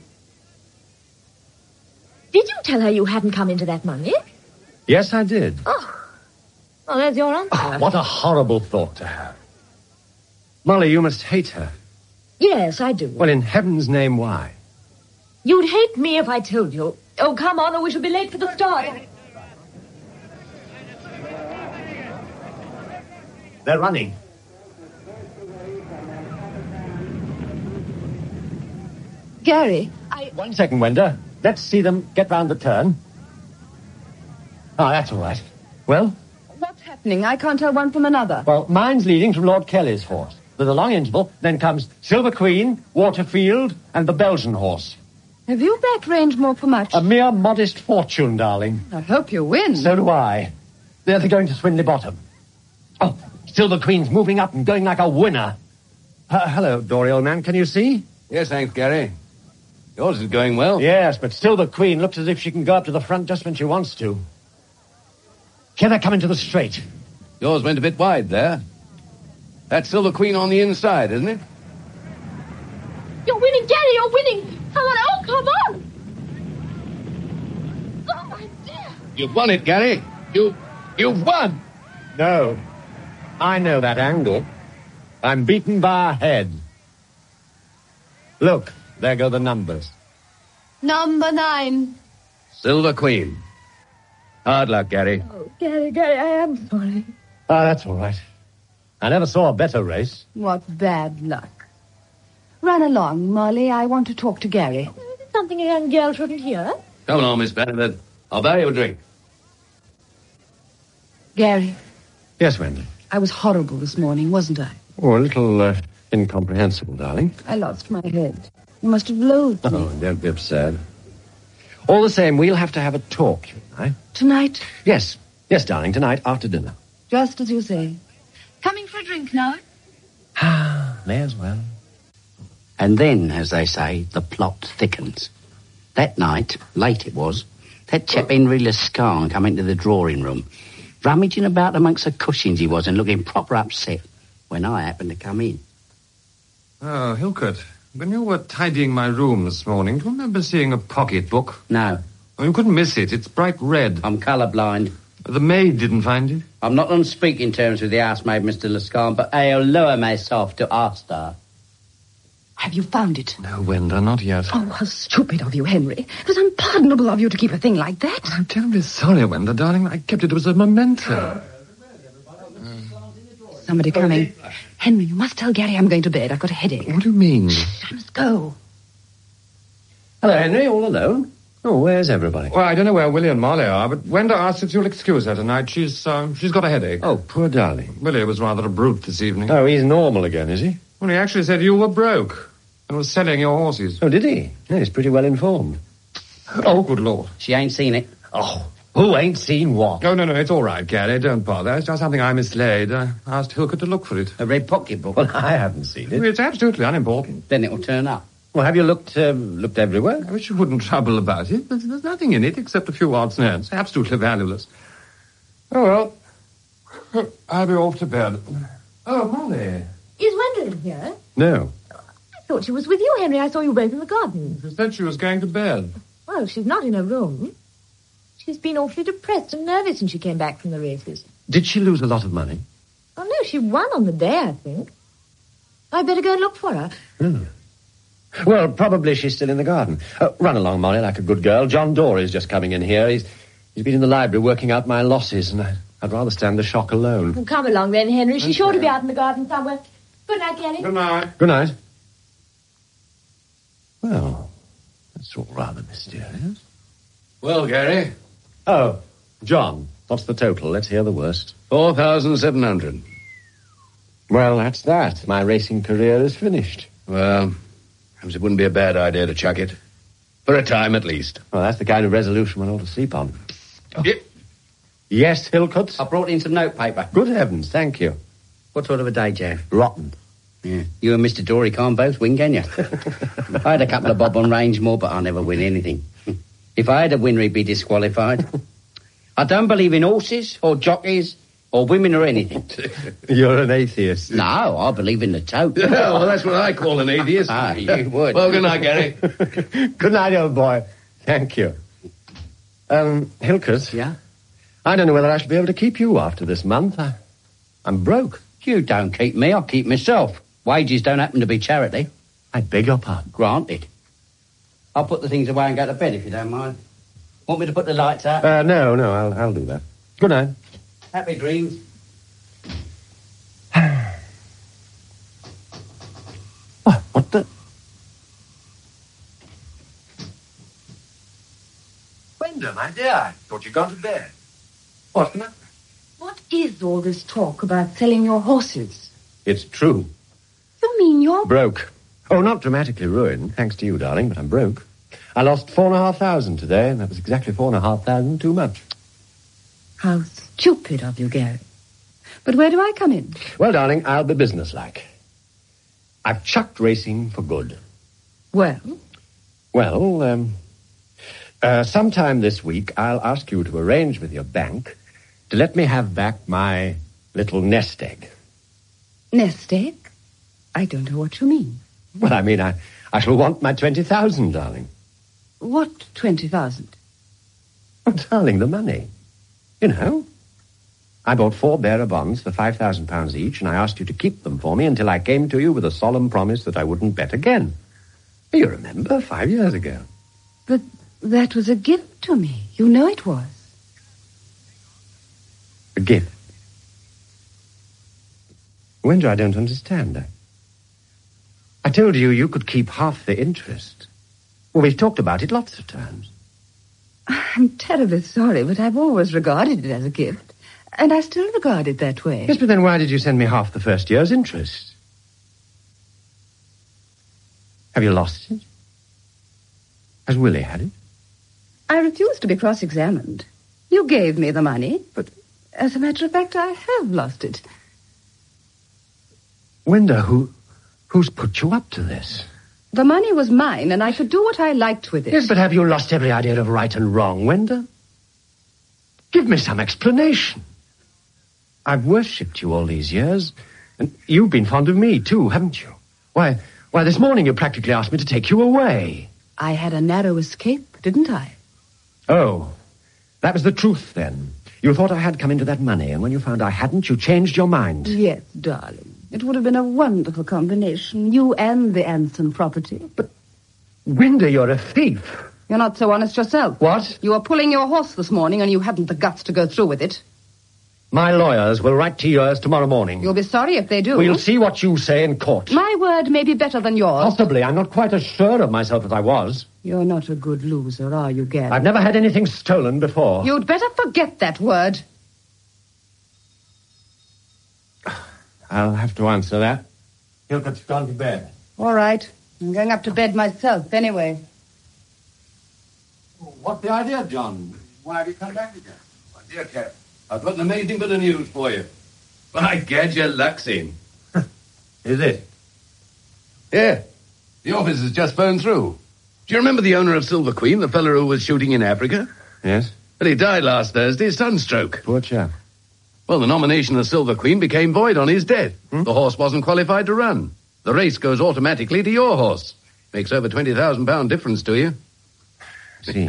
Speaker 3: Did you tell her you hadn't come into that money?
Speaker 4: Yes, I did.
Speaker 3: Oh, well, there's your answer.
Speaker 4: Oh, what a horrible thought to have. Molly, you must hate her.
Speaker 3: Yes, I do.
Speaker 4: Well, in heaven's name, why?
Speaker 3: You'd hate me if I told you. Oh, come on, or we shall be late for the start.
Speaker 4: They're running.
Speaker 6: Gary,
Speaker 3: I...
Speaker 4: One second, Wenda. Let's see them get round the turn. Ah, that's all right. Well?
Speaker 6: what's happening? I can't tell one from another.
Speaker 4: Well, mine's leading from Lord Kelly's horse. There's a long interval, then comes Silver Queen, Waterfield, and the Belgian horse.
Speaker 6: Have you backed Rangemore for much?
Speaker 4: A mere modest fortune, darling.
Speaker 6: I hope you win.
Speaker 4: So do I. They're going to Swinley Bottom. Oh, Silver Queen's moving up and going like a winner. Uh, hello, Dory, old man. Can you see?
Speaker 8: Yes, thanks, Gary. Yours is going well.
Speaker 4: Yes, but Silver Queen looks as if she can go up to the front just when she wants to. Here they're coming to the straight.
Speaker 8: Yours went a bit wide there. That's Silver Queen on the inside, isn't it?
Speaker 3: You're winning, Gary, you're winning. Come on, oh, come on. Oh, my dear.
Speaker 8: You've won it, Gary. You, you've won.
Speaker 4: No. I know that angle. I'm beaten by a head. Look, there go the numbers.
Speaker 6: Number nine.
Speaker 8: Silver Queen. Hard luck, Gary.
Speaker 3: Oh, Gary, Gary, I am sorry.
Speaker 4: Ah, that's all right. I never saw a better race.
Speaker 6: What bad luck. Run along, Molly. I want to talk to Gary.
Speaker 3: Is it something a young girl shouldn't hear?
Speaker 8: Come along, Miss Benedict. I'll buy you a drink.
Speaker 6: Gary,
Speaker 4: Yes, Wendy.
Speaker 6: I was horrible this morning, wasn't I?
Speaker 4: Oh, a little uh, incomprehensible, darling.
Speaker 6: I lost my head. You must have loathed me.
Speaker 4: Oh, don't be absurd. All the same, we'll have to have a talk, you and I.
Speaker 6: Tonight,
Speaker 4: Yes. Yes, darling, tonight after dinner.
Speaker 6: just as you say. Coming for a drink now?
Speaker 4: Ah, may as well.
Speaker 1: And then, as they say, the plot thickens. That night, late it was, that chap Henry Lescarn come into the drawing room, rummaging about amongst the cushions he was and looking proper upset when I happened to come in.
Speaker 2: Oh, Hilkert, when you were tidying my room this morning, do you remember seeing a pocketbook?
Speaker 1: No,
Speaker 2: Oh, you couldn't miss it. It's bright red.
Speaker 1: I'm colourblind.
Speaker 2: The maid didn't find it?
Speaker 1: I'm not on speaking terms with the housemaid, Mister Lescarn, but I'll lower myself to ask her.
Speaker 6: Have you found it?
Speaker 2: No, Wenda, not yet.
Speaker 6: Oh, how stupid of you, Henry. It was unpardonable of you to keep a thing like that.
Speaker 2: I'm terribly sorry, Wenda, darling. I kept it as a memento.
Speaker 6: Somebody coming. Henry, you must tell Gary I'm going to bed. I've got a headache.
Speaker 2: What do you mean?
Speaker 6: I must go.
Speaker 4: Hello, Henry, all alone? Oh, where's everybody?
Speaker 2: Well, I don't know where Willie and Molly are, but Wenda asked if you'll excuse her tonight. She's, um, she's got a headache.
Speaker 4: Oh, poor darling.
Speaker 2: Willie was rather a brute this evening.
Speaker 4: Oh, he's normal again, is he?
Speaker 2: Well, he actually said you were broke and was selling your horses.
Speaker 4: Oh, did he? No, he's pretty well informed.
Speaker 2: Oh, good Lord.
Speaker 1: She ain't seen it.
Speaker 4: Oh, Who ain't seen what?
Speaker 2: Oh, no, no, it's all right, Gary. Don't bother. It's just something I mislaid. I asked Hilker to look for it.
Speaker 1: A red pocketbook.
Speaker 4: Well, I haven't seen it.
Speaker 2: It's absolutely unimportant.
Speaker 1: Then it'll turn up.
Speaker 4: Well, have you looked um, looked everywhere?
Speaker 2: I wish you wouldn't trouble about it. There's, there's nothing in it except a few odds and ends. Absolutely valueless. Oh, well. I'll be off to bed. Oh, Molly.
Speaker 3: Is Wendell in here?
Speaker 4: No.
Speaker 3: I thought she was with you, Henry. I saw you both in the garden.
Speaker 2: She said she was going to bed.
Speaker 3: Well, she's not in her room. She's been awfully depressed and nervous since she came back from the races.
Speaker 4: Did she lose a lot of money?
Speaker 3: Oh, no, she won on the day, I think. I'd better go and look for her.
Speaker 4: Mm. Well, probably she's still in the garden. Uh, run along, Molly, like a good girl. John Dory's just coming in here. He's he's been in the library working out my losses, and I, I'd rather stand the shock alone.
Speaker 3: Well, come along then, Henry. She's sure to be out in the garden somewhere. Good night, Gary.
Speaker 2: Good night.
Speaker 4: Good night. Well, that's all rather mysterious.
Speaker 8: Well, Gary?
Speaker 4: Oh, John, what's the total? Let's hear the worst.
Speaker 8: Four thousand seven hundred.
Speaker 4: Well, that's that. My racing career is finished.
Speaker 8: Well, perhaps it wouldn't be a bad idea to chuck it. For a time, at least.
Speaker 4: Well, that's the kind of resolution one ought to sleep on.
Speaker 8: Oh. Yeah.
Speaker 4: Yes, Hillcutt?
Speaker 1: I brought in some notepaper.
Speaker 4: Good heavens, thank you.
Speaker 1: What sort of a day, Jeff?
Speaker 4: Rotten.
Speaker 1: Yeah. You and Mister Dory can't both win, can you? I had a couple of bob on Rangemore, but I never win anything. If I had a winner, he'd be disqualified. I don't believe in horses or jockeys or women or anything.
Speaker 4: You're an atheist.
Speaker 1: No, I believe in the tote.
Speaker 8: Yeah, well, that's what I call an atheist.
Speaker 1: Ah, you would.
Speaker 8: Well, good night, Gary.
Speaker 4: Good night, old boy. Thank you. Um, Hillcutt?
Speaker 1: Yeah?
Speaker 4: I don't know whether I shall be able to keep you after this month. I, I'm broke.
Speaker 1: You don't keep me, I'll keep myself. Wages don't happen to be charity.
Speaker 4: I beg your pardon.
Speaker 1: Granted. I'll put the things away and go to bed if you don't mind. Want me to put the lights out?
Speaker 4: Uh, no, no, I'll, I'll do that. Good night.
Speaker 1: Happy dreams.
Speaker 4: What? What the?
Speaker 2: Wenda, my dear, I thought you'd gone to bed. What's the matter?
Speaker 6: What is all this talk about selling your horses?
Speaker 4: It's true.
Speaker 6: You mean you're...
Speaker 4: Broke. Oh, not dramatically ruined, thanks to you, darling, but I'm broke. I lost four and a half thousand today, and that was exactly four and a half thousand too much.
Speaker 6: How stupid of you, Gary. But where do I come in?
Speaker 4: Well, darling, I'll be businesslike. I've chucked racing for good.
Speaker 6: Well?
Speaker 4: Well, um... Uh, sometime this week, I'll ask you to arrange with your bank to let me have back my little nest egg.
Speaker 6: Nest egg? I don't know what you mean.
Speaker 4: Well, I mean, I, I shall want my twenty thousand, darling.
Speaker 6: What twenty thousand?
Speaker 4: Oh, darling, the money. You know, I bought four bearer bonds for five thousand pounds each, and I asked you to keep them for me until I came to you with a solemn promise that I wouldn't bet again. You remember, five years ago.
Speaker 6: But that was a gift to me. You know it was.
Speaker 4: A gift? Wendell, I don't understand. I, I told you you could keep half the interest. Well, we've talked about it lots of times.
Speaker 6: I'm terribly sorry, but I've always regarded it as a gift. And I still regard it that way.
Speaker 4: Yes, but then why did you send me half the first year's interest? Have you lost it? Has Willie had it?
Speaker 6: I refuse to be cross-examined. You gave me the money, but as a matter of fact, I have lost it.
Speaker 4: Wenda, who, who's put you up to this?
Speaker 6: The money was mine, and I could do what I liked with it.
Speaker 4: Yes, but have you lost every idea of right and wrong, Wenda? Give me some explanation. I've worshipped you all these years, and you've been fond of me, too, haven't you? Why, why, this morning you practically asked me to take you away.
Speaker 6: I had a narrow escape, didn't I?
Speaker 4: Oh, that was the truth, then. You thought I had come into that money, and when you found I hadn't, you changed your mind.
Speaker 6: Yes, darling. It would have been a wonderful combination, you and the Anson property.
Speaker 4: But, Wenda, you're a thief.
Speaker 6: You're not so honest yourself.
Speaker 4: What?
Speaker 6: You were pulling your horse this morning, and you hadn't the guts to go through with it.
Speaker 4: My lawyers will write to yours tomorrow morning.
Speaker 6: You'll be sorry if they do.
Speaker 4: We'll see what you say in court.
Speaker 6: My word may be better than yours.
Speaker 4: Possibly. I'm not quite as sure of myself as I was.
Speaker 6: You're not a good loser, are you, Gary?
Speaker 4: I've never had anything stolen before.
Speaker 6: You'd better forget that word.
Speaker 4: I'll have to answer that. Hillcutt's gone to bed.
Speaker 6: All right. I'm going up to bed myself, anyway.
Speaker 2: What's the idea, John?
Speaker 4: Why have you come back again?
Speaker 8: My dear Cap, I've got an amazing bit of news for you. By gad, your luck's in.
Speaker 4: Is it?
Speaker 8: Yeah. The office has just phoned through. Do you remember the owner of Silver Queen, the fellow who was shooting in Africa?
Speaker 4: Yes.
Speaker 8: Well, he died last Thursday, sunstroke.
Speaker 4: Poor chap.
Speaker 8: Well, the nomination of Silver Queen became void on his death. Hmm? The horse wasn't qualified to run. The race goes automatically to your horse. Makes over twenty thousand pound difference to you.
Speaker 4: See.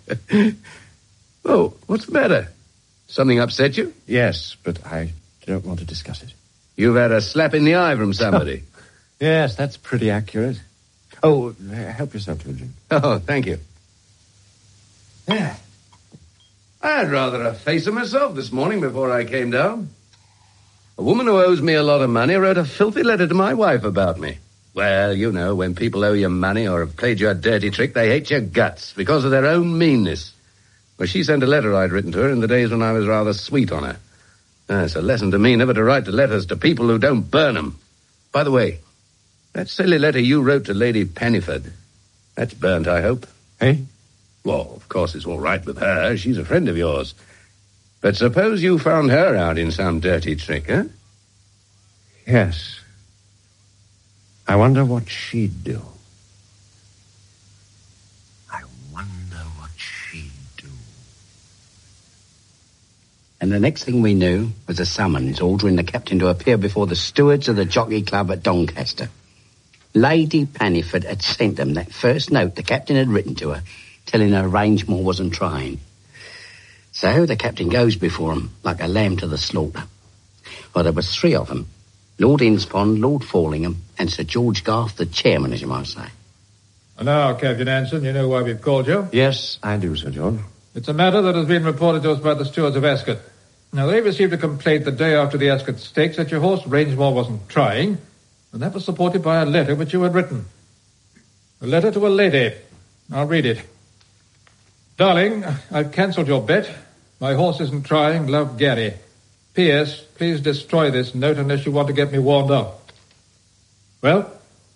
Speaker 8: Oh, what's the matter? Something upset you?
Speaker 4: Yes, but I don't want to discuss it.
Speaker 8: You've had a slap in the eye from somebody.
Speaker 4: Yes, that's pretty accurate. Oh, help yourself to a drink.
Speaker 8: Oh, thank you. Yeah. I had rather a face of myself this morning before I came down. A woman who owes me a lot of money wrote a filthy letter to my wife about me. Well, you know, when people owe you money or have played you a dirty trick, they hate your guts because of their own meanness. Well, she sent a letter I'd written to her in the days when I was rather sweet on her. Ah, it's a lesson to me never to write the letters to people who don't burn them. By the way, that silly letter you wrote to Lady Penniford, that's burnt, I hope.
Speaker 4: Eh?
Speaker 8: Well, of course it's all right with her. She's a friend of yours. But suppose you found her out in some dirty trick, huh?
Speaker 4: Yes. I wonder what she'd do. I wonder what she'd do.
Speaker 1: And the next thing we knew was a summons ordering the captain to appear before the stewards of the Jockey Club at Doncaster. Lady Panniford had sent them that first note the captain had written to her, telling her Rangemore wasn't trying. So the captain goes before 'em like a lamb to the slaughter. Well, there was three of 'em. Lord Inspond, Lord Fallingham, and Sir George Garth, the chairman, as you might say.
Speaker 2: Now, Captain Anson, you know why we've called you.
Speaker 4: Yes, I do, Sir George.
Speaker 2: It's a matter that has been reported to us by the stewards of Ascot. Now, they received a complaint the day after the Ascot Stakes that your horse, Rangemore, wasn't trying, and that was supported by a letter which you had written. A letter to a lady. I'll read it. Darling, I've cancelled your bet. My horse isn't trying. Love, Gary. P S. Please destroy this note unless you want to get me warmed up. Well?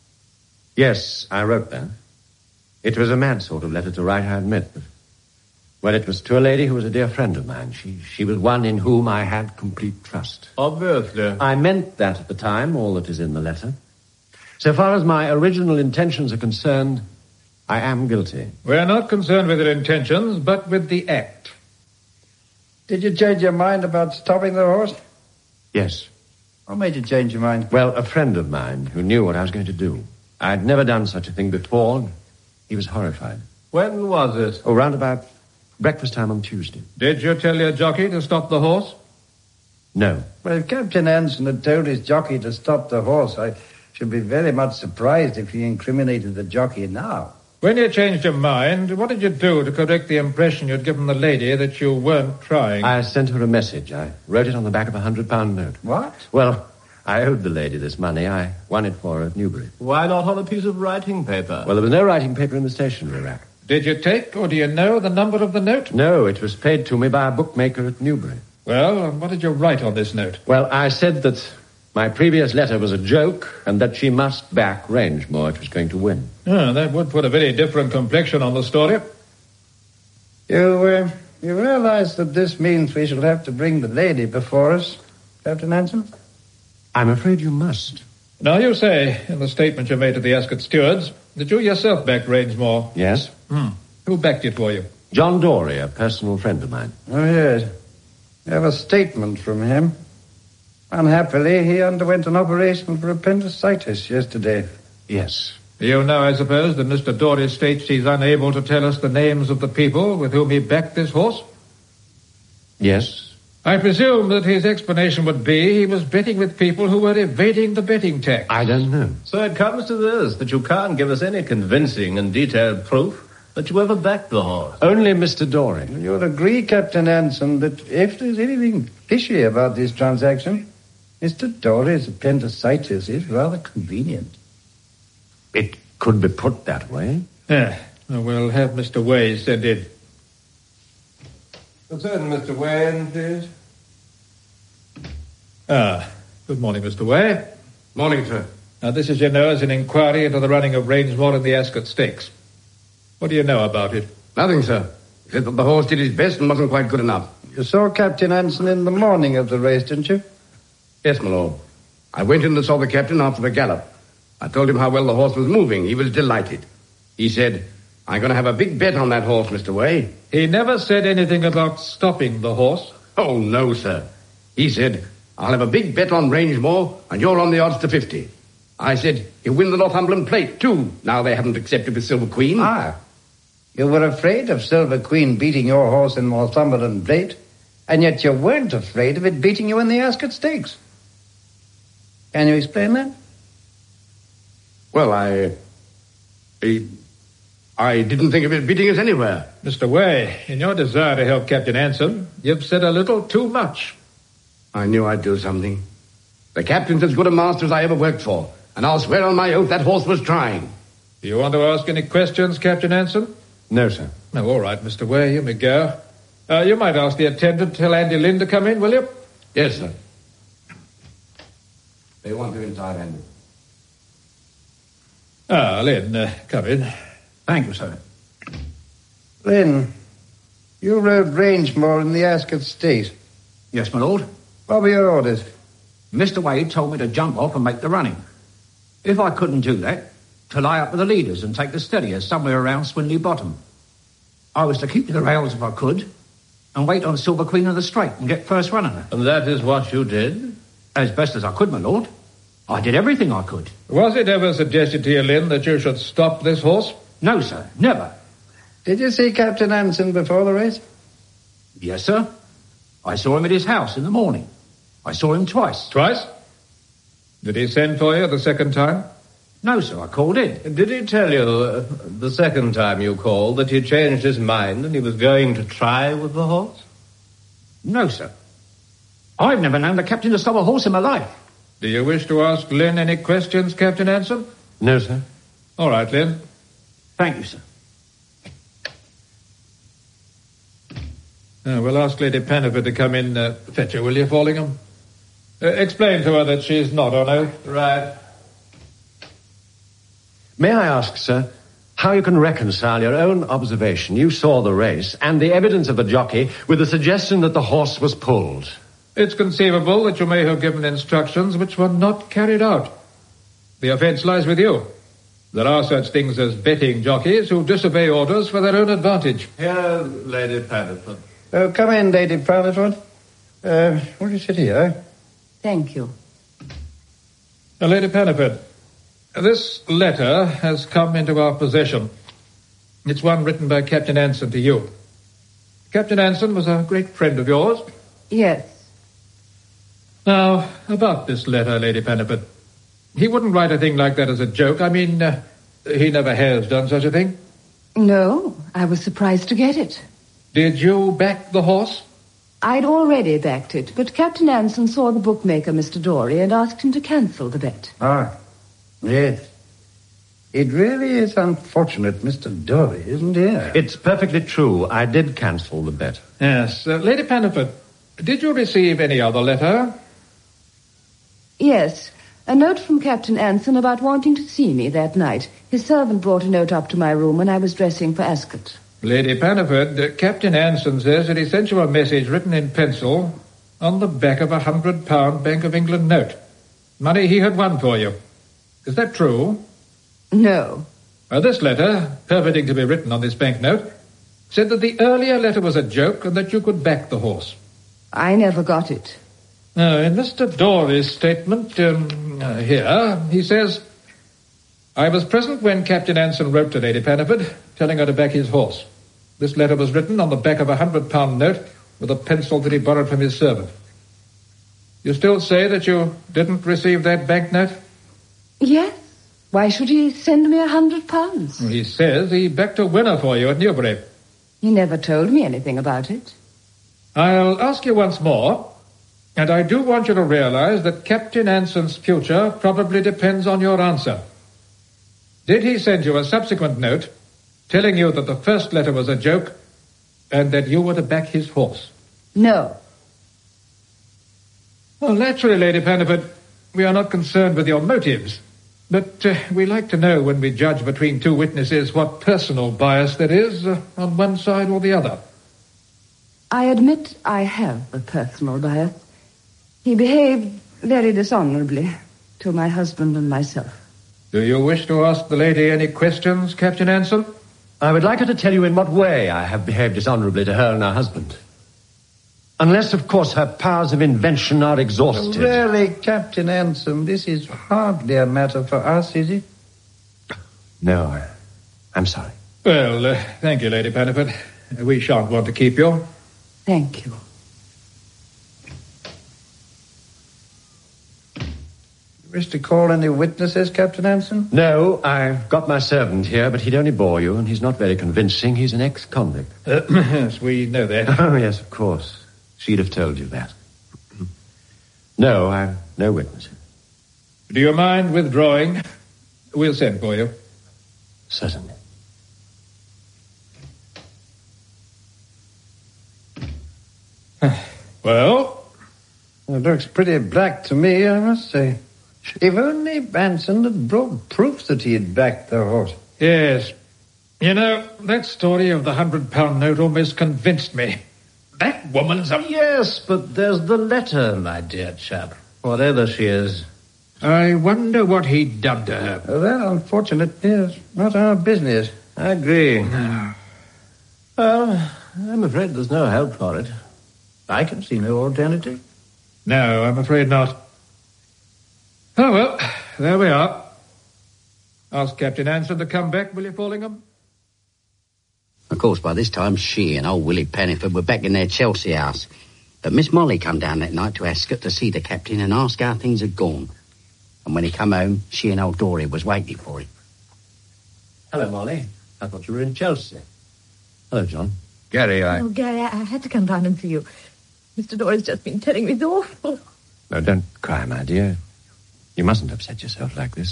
Speaker 4: Yes, I wrote that. It was a mad sort of letter to write, I admit. But, well, it was to a lady who was a dear friend of mine. She, she was one in whom I had complete trust.
Speaker 7: Obviously.
Speaker 4: I meant that at the time, all that is in the letter. So far as my original intentions are concerned, I am guilty.
Speaker 2: We're not concerned with your intentions, but with the act.
Speaker 9: Did you change your mind about stopping the horse?
Speaker 4: Yes.
Speaker 9: What made you change your mind?
Speaker 4: Well, a friend of mine who knew what I was going to do. I'd never done such a thing before. He was horrified.
Speaker 7: When was it?
Speaker 4: Oh, round about breakfast time on Tuesday.
Speaker 2: Did you tell your jockey to stop the horse?
Speaker 4: No.
Speaker 9: Well, if Captain Anson had told his jockey to stop the horse, I should be very much surprised if he incriminated the jockey now.
Speaker 2: When you changed your mind, what did you do to correct the impression you'd given the lady that you weren't trying?
Speaker 4: I sent her a message. I wrote it on the back of a hundred-pound note.
Speaker 9: What?
Speaker 4: Well, I owed the lady this money. I won it for her at Newbury.
Speaker 7: Why not on a piece of writing paper?
Speaker 4: Well, there was no writing paper in the stationery rack.
Speaker 2: Did you take, or do you know, the number of the note?
Speaker 4: No, it was paid to me by a bookmaker at Newbury.
Speaker 2: Well, and what did you write on this note?
Speaker 4: Well, I said that my previous letter was a joke and that she must back Rangemore if she was going to win.
Speaker 2: Oh, that would put a very different complexion on the story.
Speaker 9: You, uh, you realize that this means we shall have to bring the lady before us, Captain Anson?
Speaker 4: I'm afraid you must.
Speaker 2: Now, you say, in the statement you made to the Ascot stewards, that you yourself backed Rangemore.
Speaker 4: Yes.
Speaker 2: Hmm. Who backed it for you?
Speaker 4: John Dory, a personal friend of mine.
Speaker 9: Oh, yes. We have a statement from him. Unhappily, he underwent an operation for appendicitis yesterday.
Speaker 4: Yes.
Speaker 2: You know, I suppose, that Mister Dory states he's unable to tell us the names of the people with whom he backed this horse?
Speaker 4: Yes.
Speaker 2: I presume that his explanation would be he was betting with people who were evading the betting tax.
Speaker 4: I don't know.
Speaker 7: So it comes to this, that you can't give us any convincing and detailed proof that you ever backed the horse.
Speaker 4: Only Mister Dory.
Speaker 9: You'll agree, Captain Anson, that if there's anything fishy about this transaction, Mister Dory's appendicitis is rather convenient.
Speaker 4: It could be put that way.
Speaker 2: Yeah. We'll have Mister Way sent in.
Speaker 7: Concern Mister Wayne, please.
Speaker 2: Ah, good morning, Mister Way.
Speaker 8: Morning, sir.
Speaker 2: Now, this, as you know, is an inquiry into the running of Rangemore in the Ascot Stakes. What do you know about it?
Speaker 8: Nothing, sir. He said that the horse did his best and wasn't quite good enough.
Speaker 9: You saw Captain Anson in the morning of the race, didn't you?
Speaker 8: Yes, my lord. I went in and saw the captain after the gallop. I told him how well the horse was moving. He was delighted. He said, I'm going to have a big bet on that horse, Mister Way.
Speaker 2: He never said anything about stopping the horse.
Speaker 8: Oh, no, sir. He said, I'll have a big bet on Rangemore, and you're on the odds to fifty. I said, he'll win the Northumberland Plate, too, now they haven't accepted the Silver Queen.
Speaker 9: Ah, you were afraid of Silver Queen beating your horse in Northumberland Plate, and yet you weren't afraid of it beating you in the Ascot Stakes. Can you explain that?
Speaker 8: Well, I... I, I didn't think of it beating us anywhere.
Speaker 2: Mister Way, in your desire to help Captain Anson, you've said a little too much.
Speaker 8: I knew I'd do something. The captain's as good a master as I ever worked for, and I'll swear on my oath that horse was trying.
Speaker 2: Do you want to ask any questions, Captain Anson?
Speaker 4: No, sir.
Speaker 2: No, all right, Mister Way, you may go. Uh, you might ask the attendant to tell Andy Lynn to come in, will you?
Speaker 8: Yes, sir. They want you inside, Andy.
Speaker 2: Ah, Lynn, uh, come in.
Speaker 5: Thank you, sir.
Speaker 9: Lynn, you rode Rangemore in the Ascot Stakes.
Speaker 5: Yes, my lord.
Speaker 9: What were your orders?
Speaker 5: Mister Wade told me to jump off and make the running. If I couldn't do that, to lie up with the leaders and take the steadier somewhere around Swinley Bottom. I was to keep to the rails if I could, and wait on Silver Queen on the straight and get first run on her.
Speaker 2: And that is what you did?
Speaker 5: As best as I could, my lord. I did everything I could.
Speaker 2: Was it ever suggested to you, Lynn, that you should stop this horse?
Speaker 5: No, sir, never.
Speaker 9: Did you see Captain Anson before the race?
Speaker 5: Yes, sir. I saw him at his house in the morning. I saw him twice.
Speaker 2: Twice? Did he send for you the second time?
Speaker 5: No, sir, I called in.
Speaker 10: Did he tell you, uh, the second time you called, that he changed his mind and he was going to try with the horse?
Speaker 5: No, sir. I've never known the captain to stop a horse in my life.
Speaker 2: Do you wish to ask Lynn any questions, Captain Anson?
Speaker 4: No, sir.
Speaker 2: All right, Lynn.
Speaker 5: Thank you, sir.
Speaker 2: Uh, we'll ask Lady Pannifer to come in. Uh, fetch her, will you, Fallingham? Uh, explain to her that she's not on oath.
Speaker 10: Right.
Speaker 4: May I ask, sir, how you can reconcile your own observation, you saw the race, and the evidence of the jockey with the suggestion that the horse was pulled?
Speaker 2: It's conceivable that you may have given instructions which were not carried out. The offence lies with you. There are such things as betting jockeys who disobey orders for their own advantage.
Speaker 10: Here, Lady Paddington.
Speaker 9: Oh, come in, Lady Paddington. Uh, will you sit here?
Speaker 6: Thank you.
Speaker 2: Uh, Lady Pannifer, this letter has come into our possession. It's one written by Captain Anson to you. Captain Anson was a great friend of yours.
Speaker 6: Yes.
Speaker 2: Now, about this letter, Lady Pannifer. He wouldn't write a thing like that as a joke. I mean, uh, he never has done such a thing.
Speaker 6: No, I was surprised to get it.
Speaker 2: Did you back the horse?
Speaker 6: I'd already backed it, but Captain Anson saw the bookmaker, Mister Dory, and asked him to cancel the bet.
Speaker 9: Ah, yes. It really is unfortunate, Mister Dory, isn't it?
Speaker 4: It's perfectly true. I did cancel the bet.
Speaker 2: Yes. Uh, Lady Pannifer, did you receive any other letter?
Speaker 6: Yes, a note from Captain Anson about wanting to see me that night. His servant brought a note up to my room when I was dressing for Ascot.
Speaker 2: Lady Pannifer, uh, Captain Anson says that he sent you a message written in pencil on the back of a hundred pound Bank of England note. Money he had won for you. Is that true?
Speaker 6: No.
Speaker 2: Uh, this letter, purporting to be written on this banknote, said that the earlier letter was a joke and that you could back the horse.
Speaker 6: I never got it.
Speaker 2: Uh, in Mister Dory's statement um, uh, here, he says, I was present when Captain Anson wrote to Lady Pannifer, telling her to back his horse. This letter was written on the back of a hundred-pound note with a pencil that he borrowed from his servant. You still say that you didn't receive that banknote?
Speaker 6: Yes. Why should he send me a hundred pounds?
Speaker 2: He says he backed a winner for you at Newbury.
Speaker 6: He never told me anything about it.
Speaker 2: I'll ask you once more, and I do want you to realize that Captain Anson's future probably depends on your answer. Did he send you a subsequent note telling you that the first letter was a joke and that you were to back his horse?
Speaker 6: No.
Speaker 2: Well, naturally, Lady Pannifer, we are not concerned with your motives. But uh, we like to know when we judge between two witnesses what personal bias there is uh, on one side or the other.
Speaker 6: I admit I have a personal bias. He behaved very dishonorably to my husband and myself.
Speaker 2: Do you wish to ask the lady any questions, Captain Anson?
Speaker 4: I would like her to tell you in what way I have behaved dishonorably to her and her husband. Unless, of course, her powers of invention are exhausted.
Speaker 9: Really, Captain Anson, this is hardly a matter for us, is it?
Speaker 4: No, I, I'm sorry.
Speaker 2: Well, uh, thank you, Lady Paniford. We shan't want to keep you.
Speaker 6: Thank you.
Speaker 9: Wish to call any witnesses, Captain Anson?
Speaker 4: No, I've got my servant here, but he'd only bore you, and he's not very convincing. He's an ex-convict.
Speaker 2: Uh, yes, we know that.
Speaker 4: Oh, yes, of course. She'd have told you that. No, I've no witnesses.
Speaker 2: Do you mind withdrawing? We'll send for you.
Speaker 4: Certainly.
Speaker 2: Well?
Speaker 9: It looks pretty black to me, I must say. If only Anson had brought proof that he had backed the horse.
Speaker 2: Yes. You know, that story of the hundred-pound note almost convinced me. That woman's a...
Speaker 10: Yes, but there's the letter, my dear chap. Whatever she is.
Speaker 2: I wonder what he'd done to her.
Speaker 9: Well, that, unfortunately, is not our business.
Speaker 10: I agree.
Speaker 2: No.
Speaker 10: Well, I'm afraid there's no help for it. I can see no alternative.
Speaker 2: No, I'm afraid not. Oh, well, there we are. Ask Captain Anson to come back, will you, Fallingham?
Speaker 1: Of course, by this time, she and old Willie Penniford were back in their Chelsea house. But Miss Molly come down that night to Ascot to see the captain and ask how things had gone. And when he come home, she and old Dory was waiting for him.
Speaker 4: Hello, Molly. I thought you were in Chelsea. Hello, John.
Speaker 8: Gary, I...
Speaker 3: Oh, Gary, I, I had to come down and see you. Mister Dory's just been telling me it's awful.
Speaker 4: No, don't cry, my dear. You mustn't upset yourself like this.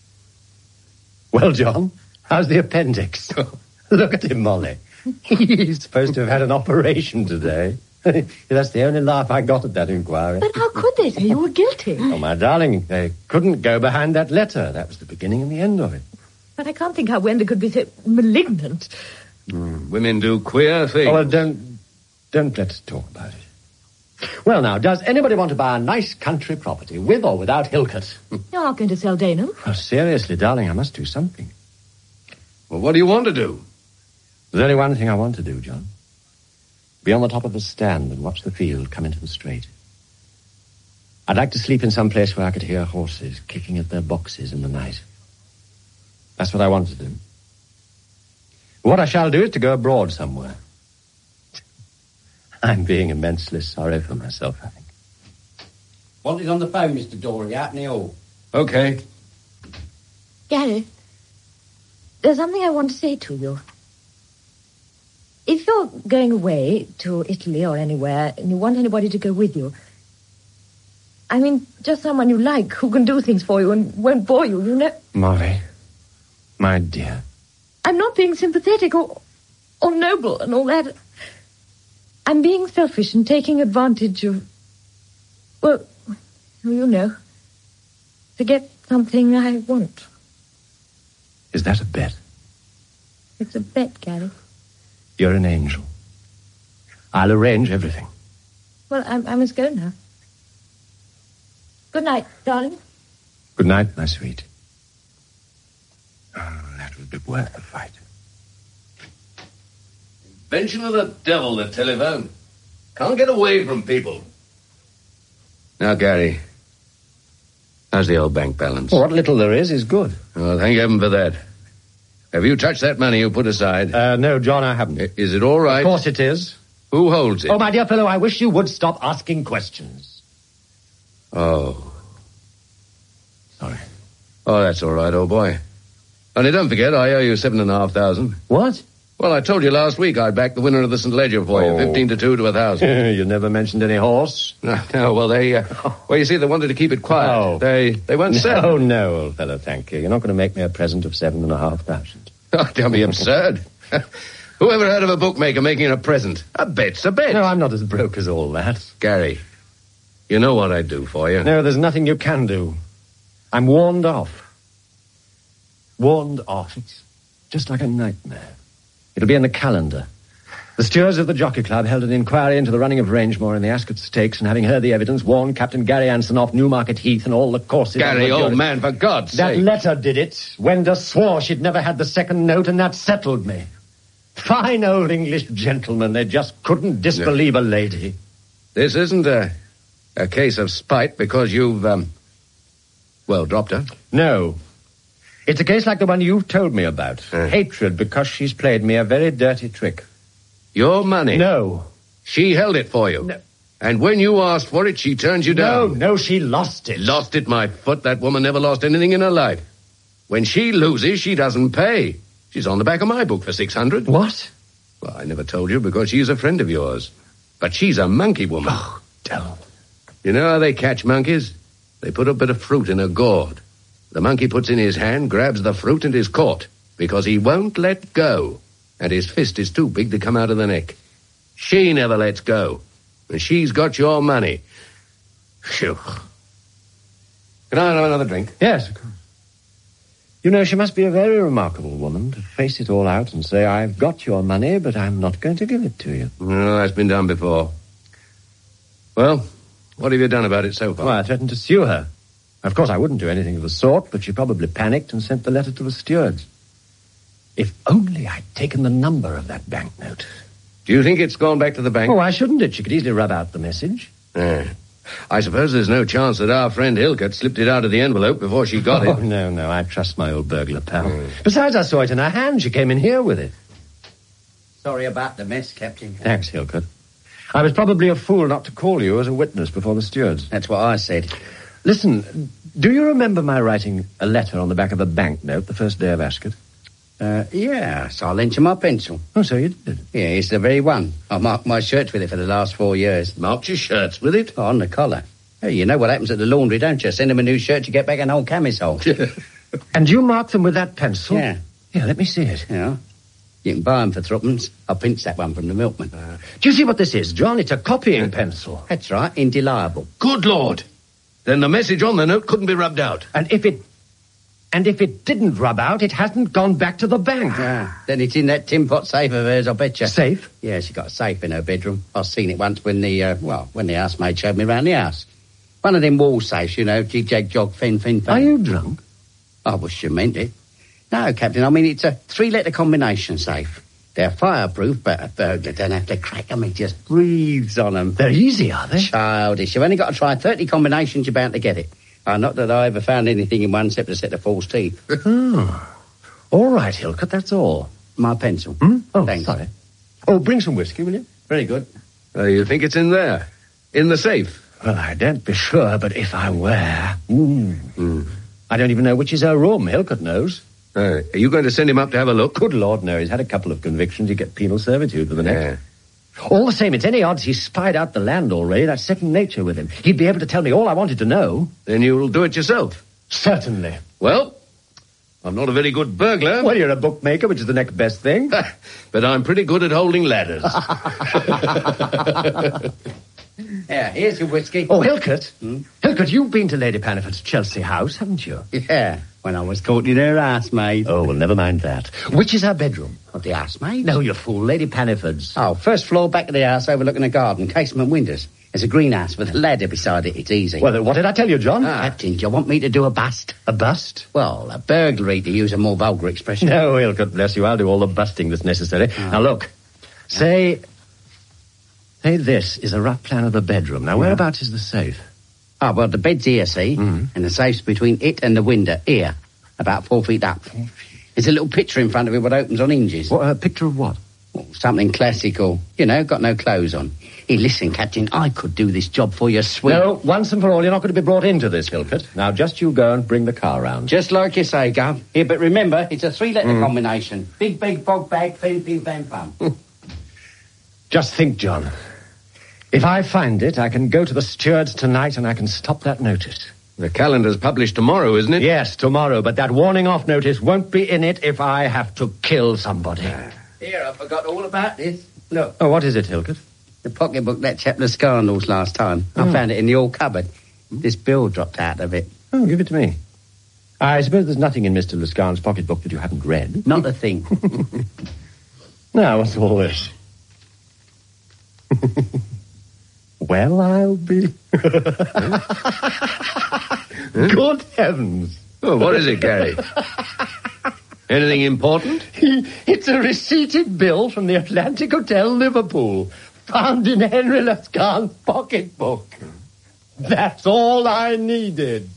Speaker 4: Well, John, how's the appendix? Look at him, Molly. He's supposed to have had an operation today. That's the only laugh I got at that inquiry.
Speaker 3: But how could they say you were guilty?
Speaker 4: Oh, my darling, they couldn't go behind that letter. That was the beginning and the end of it.
Speaker 3: But I can't think how Wenda could be so malignant.
Speaker 8: Mm, women do queer things.
Speaker 4: Oh, well, don't, don't let's talk about it. Well, now, does anybody want to buy a nice country property, with or without Hilcott?
Speaker 3: You're not going to sell Daneham.
Speaker 4: Well, seriously, darling, I must do something.
Speaker 8: Well, what do you want to do?
Speaker 4: There's only one thing I want to do, John. Be on the top of the stand and watch the field come into the straight. I'd like to sleep in some place where I could hear horses kicking at their boxes in the night. That's what I want to do. What I shall do is to go abroad somewhere. I'm being immensely sorry for myself, I think.
Speaker 1: Walter's on the phone, Mister Dory, out in the hall.
Speaker 8: Okay.
Speaker 3: Gary, there's something I want to say to you. If you're going away to Italy or anywhere and you want anybody to go with you, I mean, just someone you like who can do things for you and won't bore you, you know?
Speaker 4: Molly, my dear.
Speaker 3: I'm not being sympathetic or, or noble and all that. I'm being selfish and taking advantage of, well, you know, to get something I want.
Speaker 4: Is that a bet?
Speaker 3: It's a bet, Gary.
Speaker 4: You're an angel. I'll arrange everything.
Speaker 3: Well, I, I must go now. Good night, darling.
Speaker 4: Good night, my sweet. Oh, that would be worth the fight.
Speaker 8: Invention of the devil, the telephone. Can't get away from people. Now, Gary, how's the old bank balance?
Speaker 4: Well, what little there is is good.
Speaker 8: Oh, thank heaven for that. Have you touched that money you put aside?
Speaker 4: Uh, no, John, I haven't.
Speaker 8: Is it all right?
Speaker 4: Of course it is.
Speaker 8: Who holds it?
Speaker 4: Oh, my dear fellow, I wish you would stop asking questions.
Speaker 8: Oh.
Speaker 4: Sorry.
Speaker 8: Oh, that's all right, old boy. Only don't forget, I owe you seven and a half thousand.
Speaker 4: What?
Speaker 8: Well, I told you last week I'd back the winner of the Saint Leger for you,
Speaker 4: Oh.
Speaker 8: fifteen to two to a thousand.
Speaker 4: You never mentioned any horse.
Speaker 8: No, no, well, they, uh, well, you see, they wanted to keep it quiet.
Speaker 4: Oh.
Speaker 8: They, they won't sell.
Speaker 4: No, no, old fellow, thank you. You're not going to make me a present of seven and a half thousand.
Speaker 8: Oh, don't be absurd. Whoever heard of a bookmaker making a present? A bet's a bet.
Speaker 4: No, I'm not as broke as all that.
Speaker 8: Gary, you know what I'd do for you.
Speaker 4: No, there's nothing you can do. I'm warned off. Warned off. It's just like a nightmare. It'll be in the calendar. The stewards of the Jockey Club held an inquiry into the running of Rangemore in the Ascot Stakes, and having heard the evidence, warned Captain Gary Anson off Newmarket Heath and all the courses...
Speaker 8: Gary, old man, for God's
Speaker 4: that
Speaker 8: sake.
Speaker 4: That letter did it. Wenda swore she'd never had the second note, and that settled me. Fine old English gentlemen. They just couldn't disbelieve no. a lady.
Speaker 8: This isn't a, a case of spite because you've, um, well, dropped her?
Speaker 4: No. It's a case like the one you've told me about. Uh. Hatred because she's played me a very dirty trick.
Speaker 8: Your money?
Speaker 4: No.
Speaker 8: She held it for you?
Speaker 4: No.
Speaker 8: And when you asked for it, she turned you down?
Speaker 4: No, no, she lost it.
Speaker 8: Lost it, my foot. That woman never lost anything in her life. When she loses, she doesn't pay. She's on the back of my book for six hundred.
Speaker 4: What?
Speaker 8: Well, I never told you because she's a friend of yours. But she's a monkey woman.
Speaker 4: Oh, don't.
Speaker 8: You know how they catch monkeys? They put a bit of fruit in a gourd. The monkey puts in his hand, grabs the fruit, and is caught because he won't let go. And his fist is too big to come out of the neck. She never lets go. And she's got your money. Phew. Can I have another drink?
Speaker 4: Yes, of course. You know, she must be a very remarkable woman to face it all out and say, I've got your money, but I'm not going to give it to you.
Speaker 8: No, that's been done before. Well, what have you done about it so far?
Speaker 4: Well, I threatened to sue her. Of course, I wouldn't do anything of the sort, but she probably panicked and sent the letter to the stewards. If only I'd taken the number of that banknote.
Speaker 8: Do you think it's gone back to the bank?
Speaker 4: Oh, why shouldn't it? She could easily rub out the message.
Speaker 8: Ah. I suppose there's no chance that our friend Hilcott slipped it out of the envelope before she got
Speaker 4: oh,
Speaker 8: it.
Speaker 4: Oh, no, no, I trust my old burglar pal. Mm. Besides, I saw it in her hand. She came in here with it.
Speaker 1: Sorry about the mess, Captain.
Speaker 4: Thanks, Hilcott. I was probably a fool not to call you as a witness before the stewards.
Speaker 1: That's what I said.
Speaker 4: Listen, do you remember my writing a letter on the back of a banknote the first day of Ascot?
Speaker 1: Uh, yes, I lent you my pencil.
Speaker 4: Oh, so you did?
Speaker 1: Yeah, it's the very one. I marked my shirts with it for the last four years.
Speaker 8: Marked your shirts with it?
Speaker 1: Oh, on the collar. Hey, you know what happens at the laundry, don't you? Send them a new shirt, you get back an old camisole.
Speaker 4: And you marked them with that pencil?
Speaker 1: Yeah.
Speaker 4: Yeah, let me see it.
Speaker 1: Yeah. You can buy them for threepence. I pinched that one from the milkman. Uh,
Speaker 4: do you see what this is, John? It's a copying pencil.
Speaker 1: That's right, indelible.
Speaker 8: Good Lord. Then the message on the note couldn't be rubbed out.
Speaker 4: And if it... And if it didn't rub out, it hasn't gone back to the bank.
Speaker 1: Ah, then it's in that tin pot safe of hers, I bet you.
Speaker 4: Safe?
Speaker 1: Yeah, she got a safe in her bedroom. I've seen it once when the, uh, well, when the housemaid showed me around the house. One of them wall safes, you know, jig-jag, jog, fin, fin, fin.
Speaker 4: Are you drunk?
Speaker 1: I wish she meant it. No, Captain, I mean, it's a three-letter combination safe. They're fireproof, but a burglar don't have to crack them. He just breathes on them.
Speaker 4: They're easy, are they?
Speaker 1: Childish. You've only got to try thirty combinations, you're bound to get it. Uh, not that I ever found anything in one except a set of false teeth.
Speaker 4: Oh. All right, Hilcott, that's all.
Speaker 1: My pencil.
Speaker 4: Hmm? Oh,
Speaker 1: thanks.
Speaker 4: Sorry. Oh, bring some whiskey, will you?
Speaker 1: Very good.
Speaker 8: Uh, you think it's in there? In the safe?
Speaker 4: Well, I don't be sure, but if I were... Ooh. Mm. I don't even know which is her room. Hilcott knows.
Speaker 8: Uh, are you going to send him up to have a look?
Speaker 4: Good Lord, no. He's had a couple of convictions. He'd get penal servitude for the next. Yeah. All the same, it's any odds he's spied out the land already. That's second nature with him. He'd be able to tell me all I wanted to know.
Speaker 8: Then you'll do it yourself?
Speaker 4: Certainly.
Speaker 8: Well, I'm not a very good burglar.
Speaker 4: Well, you're a bookmaker, which is the next best thing.
Speaker 8: But I'm pretty good at holding ladders.
Speaker 1: Yeah, here's your whiskey.
Speaker 4: Oh, Hilcott. Hmm? Hilcott, you've been to Lady Pannifer's Chelsea house, haven't you?
Speaker 1: Yeah, when I was caught in her housemaid.
Speaker 4: Oh, well, never mind that. Which is her bedroom?
Speaker 1: Of the housemaid?
Speaker 4: No, you fool. Lady Pannifer's.
Speaker 1: Oh, first floor, back of the house, overlooking the garden, casement windows. There's a greenhouse with a ladder beside it. It's easy.
Speaker 4: Well, then what did I tell you, John?
Speaker 1: Ah. Captain, do you want me to do a bust?
Speaker 4: A bust?
Speaker 1: Well, a burglary, to use a more vulgar expression.
Speaker 4: No, Hilcott, bless you. I'll do all the busting that's necessary. Oh. Now, look. Say... Say this is a rough plan of the bedroom. Now, whereabouts is the safe?
Speaker 1: Oh, well, the bed's here, see? Mm-hmm. And the safe's between it and the window, here, about four feet up. There's a little picture in front of it what opens on hinges.
Speaker 4: What, a picture of what?
Speaker 1: Oh, something classical. You know, got no clothes on. Hey, listen, Captain, I could do this job for you, sweet.
Speaker 4: No, once and for all, you're not going to be brought into this, Hilcott. Now, just you go and bring the car round.
Speaker 1: Just like you say, Gov. Here, but remember, it's a three-letter mm. combination. Big, big, bog, bag, fin, fin, fan, fum.
Speaker 4: Just think, John. If I find it, I can go to the stewards tonight and I can stop that notice.
Speaker 8: The calendar's published tomorrow, isn't it?
Speaker 4: Yes, tomorrow, but that warning off notice won't be in it if I have to kill somebody.
Speaker 1: Here, I forgot all about this. Look.
Speaker 4: Oh, what is it, Hilcott?
Speaker 1: The pocketbook that chap the scandals last time. Mm. I found it in the old cupboard. This bill dropped out of it.
Speaker 4: Oh, give it to me. I suppose there's nothing in Mister Lascarne's pocketbook that you haven't read.
Speaker 1: Not a thing.
Speaker 4: Now, what's all this? Well, I'll be... Good heavens.
Speaker 8: Oh, what is it, Gary? Anything important?
Speaker 4: It's a receipted bill from the Atlantic Hotel, Liverpool, found in Henry Lascarne's pocketbook. That's all I needed.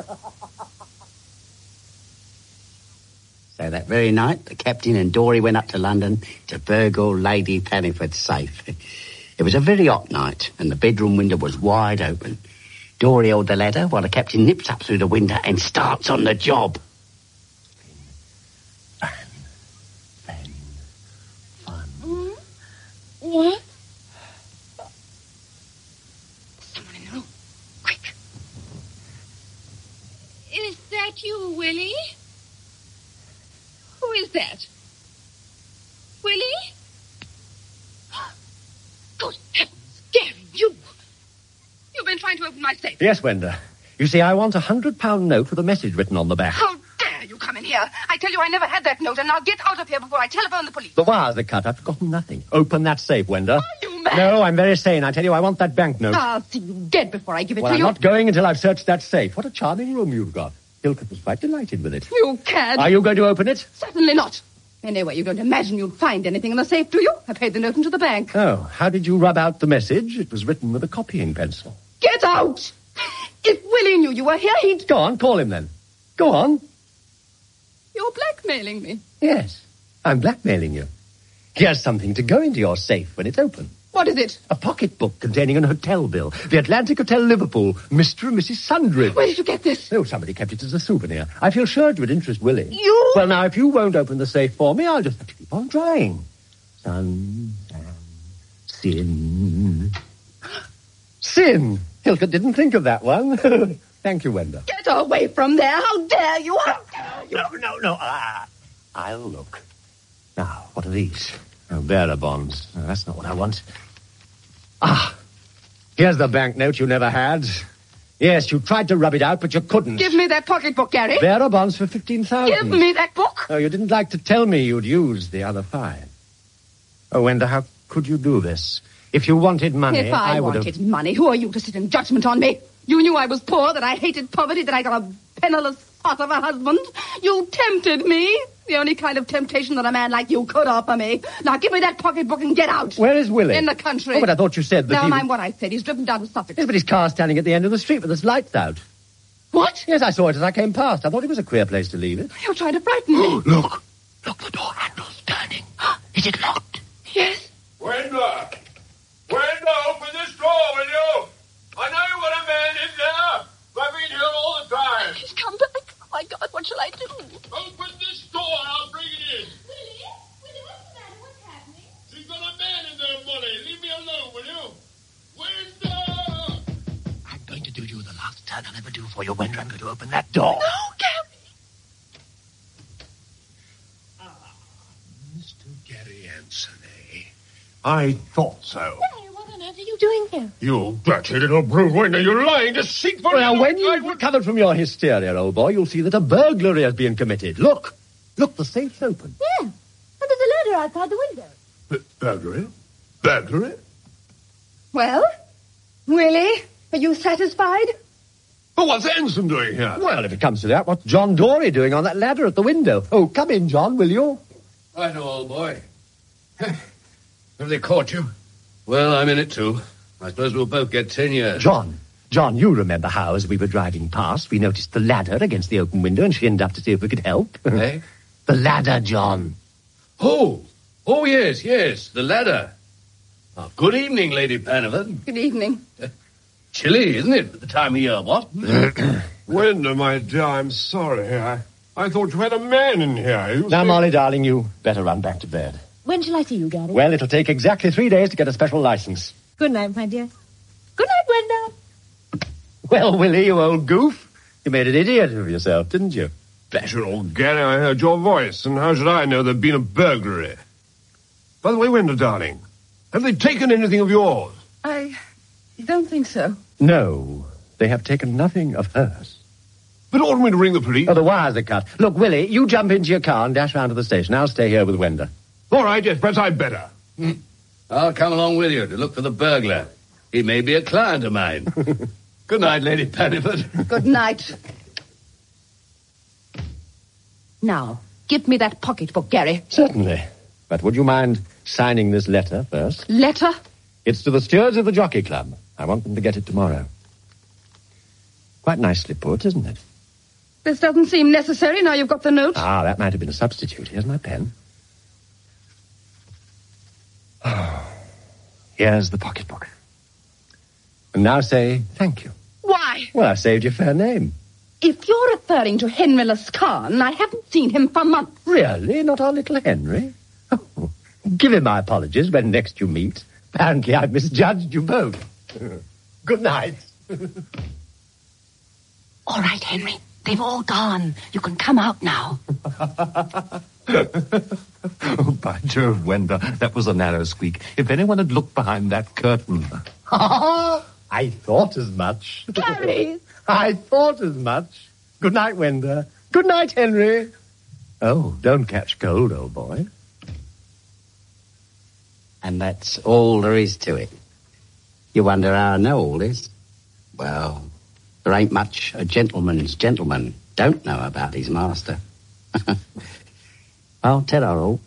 Speaker 1: So that very night, the captain and Dory went up to London to burgle Lady Penniford's safe. It was a very hot night, and the bedroom window was wide open. Dory held the ladder while the captain nips up through the window and starts on the job.
Speaker 4: Fun. Fun. Fun.
Speaker 6: Mm? What? Someone in the room. Quick. Is that you, Willie? Who is that? Willie? Good heavens, Gary, you! You've been trying to open my safe.
Speaker 4: Yes, Wenda. You see, I want a hundred pound note with a message written on the back.
Speaker 6: How dare you come in here? I tell you I never had that note, and now get out of here before I telephone the police.
Speaker 4: The wires are cut. I've forgotten nothing. Open that safe, Wenda.
Speaker 6: Are you mad?
Speaker 4: No, I'm very sane. I tell you, I want that banknote.
Speaker 6: I'll see you dead before I give it
Speaker 4: Well,
Speaker 6: to
Speaker 4: I'm
Speaker 6: you.
Speaker 4: not going until I've searched that safe. What a charming room you've got. Hilkett was quite delighted with it.
Speaker 6: You cad.
Speaker 4: Are you going to open it?
Speaker 6: Certainly not. Anyway, you don't imagine you'd find anything in the safe, do you? I paid the note into the bank.
Speaker 4: Oh, how did you rub out the message? It was written with a copying pencil.
Speaker 6: Get out! If Willie knew you were here, he'd...
Speaker 4: Go on, call him then. Go on.
Speaker 6: You're blackmailing me.
Speaker 4: Yes, I'm blackmailing you. Here's something to go into your safe when it's open.
Speaker 6: What is it?
Speaker 4: A pocketbook containing an hotel bill. The Atlantic Hotel, Liverpool. Mister and Missus Sundridge.
Speaker 6: Where did you get this?
Speaker 4: Oh, somebody kept it as a souvenir. I feel sure it would interest Willie.
Speaker 6: You...
Speaker 4: Well, now, if you won't open the safe for me, I'll just have to keep on trying. Sun, and sin. Sin! Hilkett didn't think of that one. Thank you, Wenda.
Speaker 6: Get away from there. How dare you? How dare you?
Speaker 4: No, no, no. Ah, I'll look. Now, what are these? Oh, bearer bonds. No, that's not what I want. Ah, here's the banknote you never had. Yes, you tried to rub it out, but you couldn't.
Speaker 6: Give me that pocketbook, Gary.
Speaker 4: Bearer bonds for fifteen thousand.
Speaker 6: Give me that book.
Speaker 4: Oh, you didn't like to tell me you'd used the other five. Oh, Wenda, how could you do this? If you wanted money,
Speaker 6: If I,
Speaker 4: I would
Speaker 6: wanted
Speaker 4: have...
Speaker 6: money, who are you to sit in judgment on me? You knew I was poor, that I hated poverty, that I got a penniless sot of a husband. You tempted me. The only kind of temptation that a man like you could offer me. Now give me that pocketbook and get out.
Speaker 4: Where is Willie?
Speaker 6: In the country.
Speaker 4: Oh, but I thought you said that
Speaker 6: Now
Speaker 4: he...
Speaker 6: mind what I said. He's driven down to Suffolk.
Speaker 4: Yes, but his car's standing at the end of the street with its lights out.
Speaker 6: What?
Speaker 4: Yes, I saw it as I came past. I thought it was a queer place to leave it.
Speaker 6: You're trying to frighten me.
Speaker 4: Look. Look, the door handle's turning. Is it locked?
Speaker 6: Yes.
Speaker 7: Wenda! Wenda, open this door, will you? I know you've got a man in there. I've been here all the time.
Speaker 6: He's come back. Oh, my God, what shall I do?
Speaker 7: Open this door and I'll bring it in.
Speaker 11: Willie? Willie, what's the matter? What's happening?
Speaker 7: She's got a man in there, Molly. Leave me alone, will you? Wenda!
Speaker 4: I'm going to do you the last turn I'll ever do for you, Wenda. I'm going to open that door.
Speaker 6: No, Gary.
Speaker 7: Ah, Mister Gary Anson, eh? I thought so.
Speaker 3: Gary, what on earth are you doing here?
Speaker 7: You dirty little brute, Wenda. You're lying deceitful.
Speaker 4: Well, when you've recovered from your hysteria, old boy, you'll see that a burglary has been committed. Look. Look, the safe's open.
Speaker 3: Yeah. And there's a ladder outside the window.
Speaker 7: B- burglary? Burglary?
Speaker 6: Well, Willie, are you satisfied?
Speaker 7: But what's Anson doing here?
Speaker 4: Well, if it comes to that, what's John Dory doing on that ladder at the window? Oh, come in, John, will you?
Speaker 8: I know, old boy. Have they caught you? Well, I'm in it too. I suppose we'll both get ten years.
Speaker 4: John, John, you remember how, as we were driving past, we noticed the ladder against the open window and shinned up to see if we could help?
Speaker 8: Eh?
Speaker 4: The ladder, John.
Speaker 8: Oh, oh, yes, yes, the ladder. Oh, good evening, Lady Panniford.
Speaker 6: Good evening.
Speaker 8: Chilly, isn't it, at the time of year, what?
Speaker 7: Wenda, my dear, I'm sorry. I, I thought you had a man in here. You
Speaker 4: Now,
Speaker 7: see-
Speaker 4: Molly, darling, you better run back to bed.
Speaker 3: When shall I see you, Gary?
Speaker 4: Well, it'll take exactly three days to get a special license.
Speaker 3: Good night, my dear. Good night, Wenda.
Speaker 4: Well, Willie, you old goof, you made an idiot of yourself, didn't you?
Speaker 7: Bless you, old Gary, I heard your voice, and how should I know there'd been a burglary? By the way, Wenda, darling, have they taken anything of yours?
Speaker 6: I don't think so.
Speaker 4: No, they have taken nothing of hers.
Speaker 7: They don't want me to ring the police.
Speaker 4: Oh, the wires are cut. Look, Willie, you jump into your car and dash round to the station. I'll stay here with Wenda.
Speaker 7: All right, yes, perhaps I'd better.
Speaker 8: Hmm. I'll come along with you to look for the burglar. He may be a client of mine. Good night, Lady Pannyford.
Speaker 6: Good night. Now, give me that pocketbook, Gary.
Speaker 4: Certainly. But would you mind signing this letter first?
Speaker 6: Letter?
Speaker 4: It's to the stewards of the Jockey Club. I want them to get it tomorrow. Quite nicely put, isn't it?
Speaker 6: This doesn't seem necessary now you've got the note.
Speaker 4: Ah, that might have been a substitute. Here's my pen. Oh, here's the pocketbook. And now say thank you.
Speaker 6: Why?
Speaker 4: Well, I've saved your fair name.
Speaker 6: If you're referring to Henry Lascan, I haven't seen him for months.
Speaker 4: Really? Not our little Henry? Oh, give him my apologies when next you meet. Apparently I've misjudged you both. Good night.
Speaker 6: All right, Henry. They've all gone. You can come out now.
Speaker 12: Oh, by Jove, Wenda, that was a narrow squeak. If anyone had looked behind that curtain...
Speaker 4: I thought as much.
Speaker 6: Gary!
Speaker 4: I thought as much. Good night, Wenda. Good night, Henry. Oh, don't catch cold, old boy.
Speaker 1: And that's all there is to it. You wonder how I know all this? Well, there ain't much a gentleman's gentleman don't know about his master. I'll tell her all.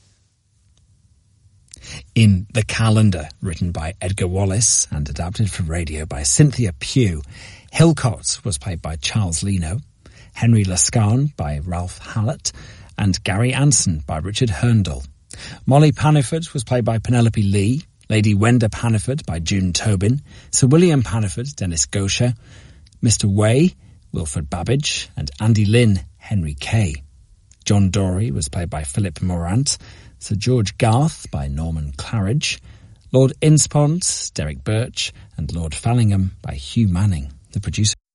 Speaker 13: In The Calendar, written by Edgar Wallace and adapted for radio by Cynthia Pugh, Hillcott was played by Charles Leno, Henry Lascan by Ralph Hallett, and Gary Anson by Richard Herndl. Molly Pannyford was played by Penelope Lee, Lady Wenda Pannyford by June Tobin, Sir William Pannyford, Dennis Gosher, Mister Way, Wilfred Babbage, and Andy Lynn, Henry Kay. John Dory was played by Philip Morant, Sir George Garth by Norman Claridge, Lord Inspont, Derek Birch, and Lord Fallingham by Hugh Manning. The producer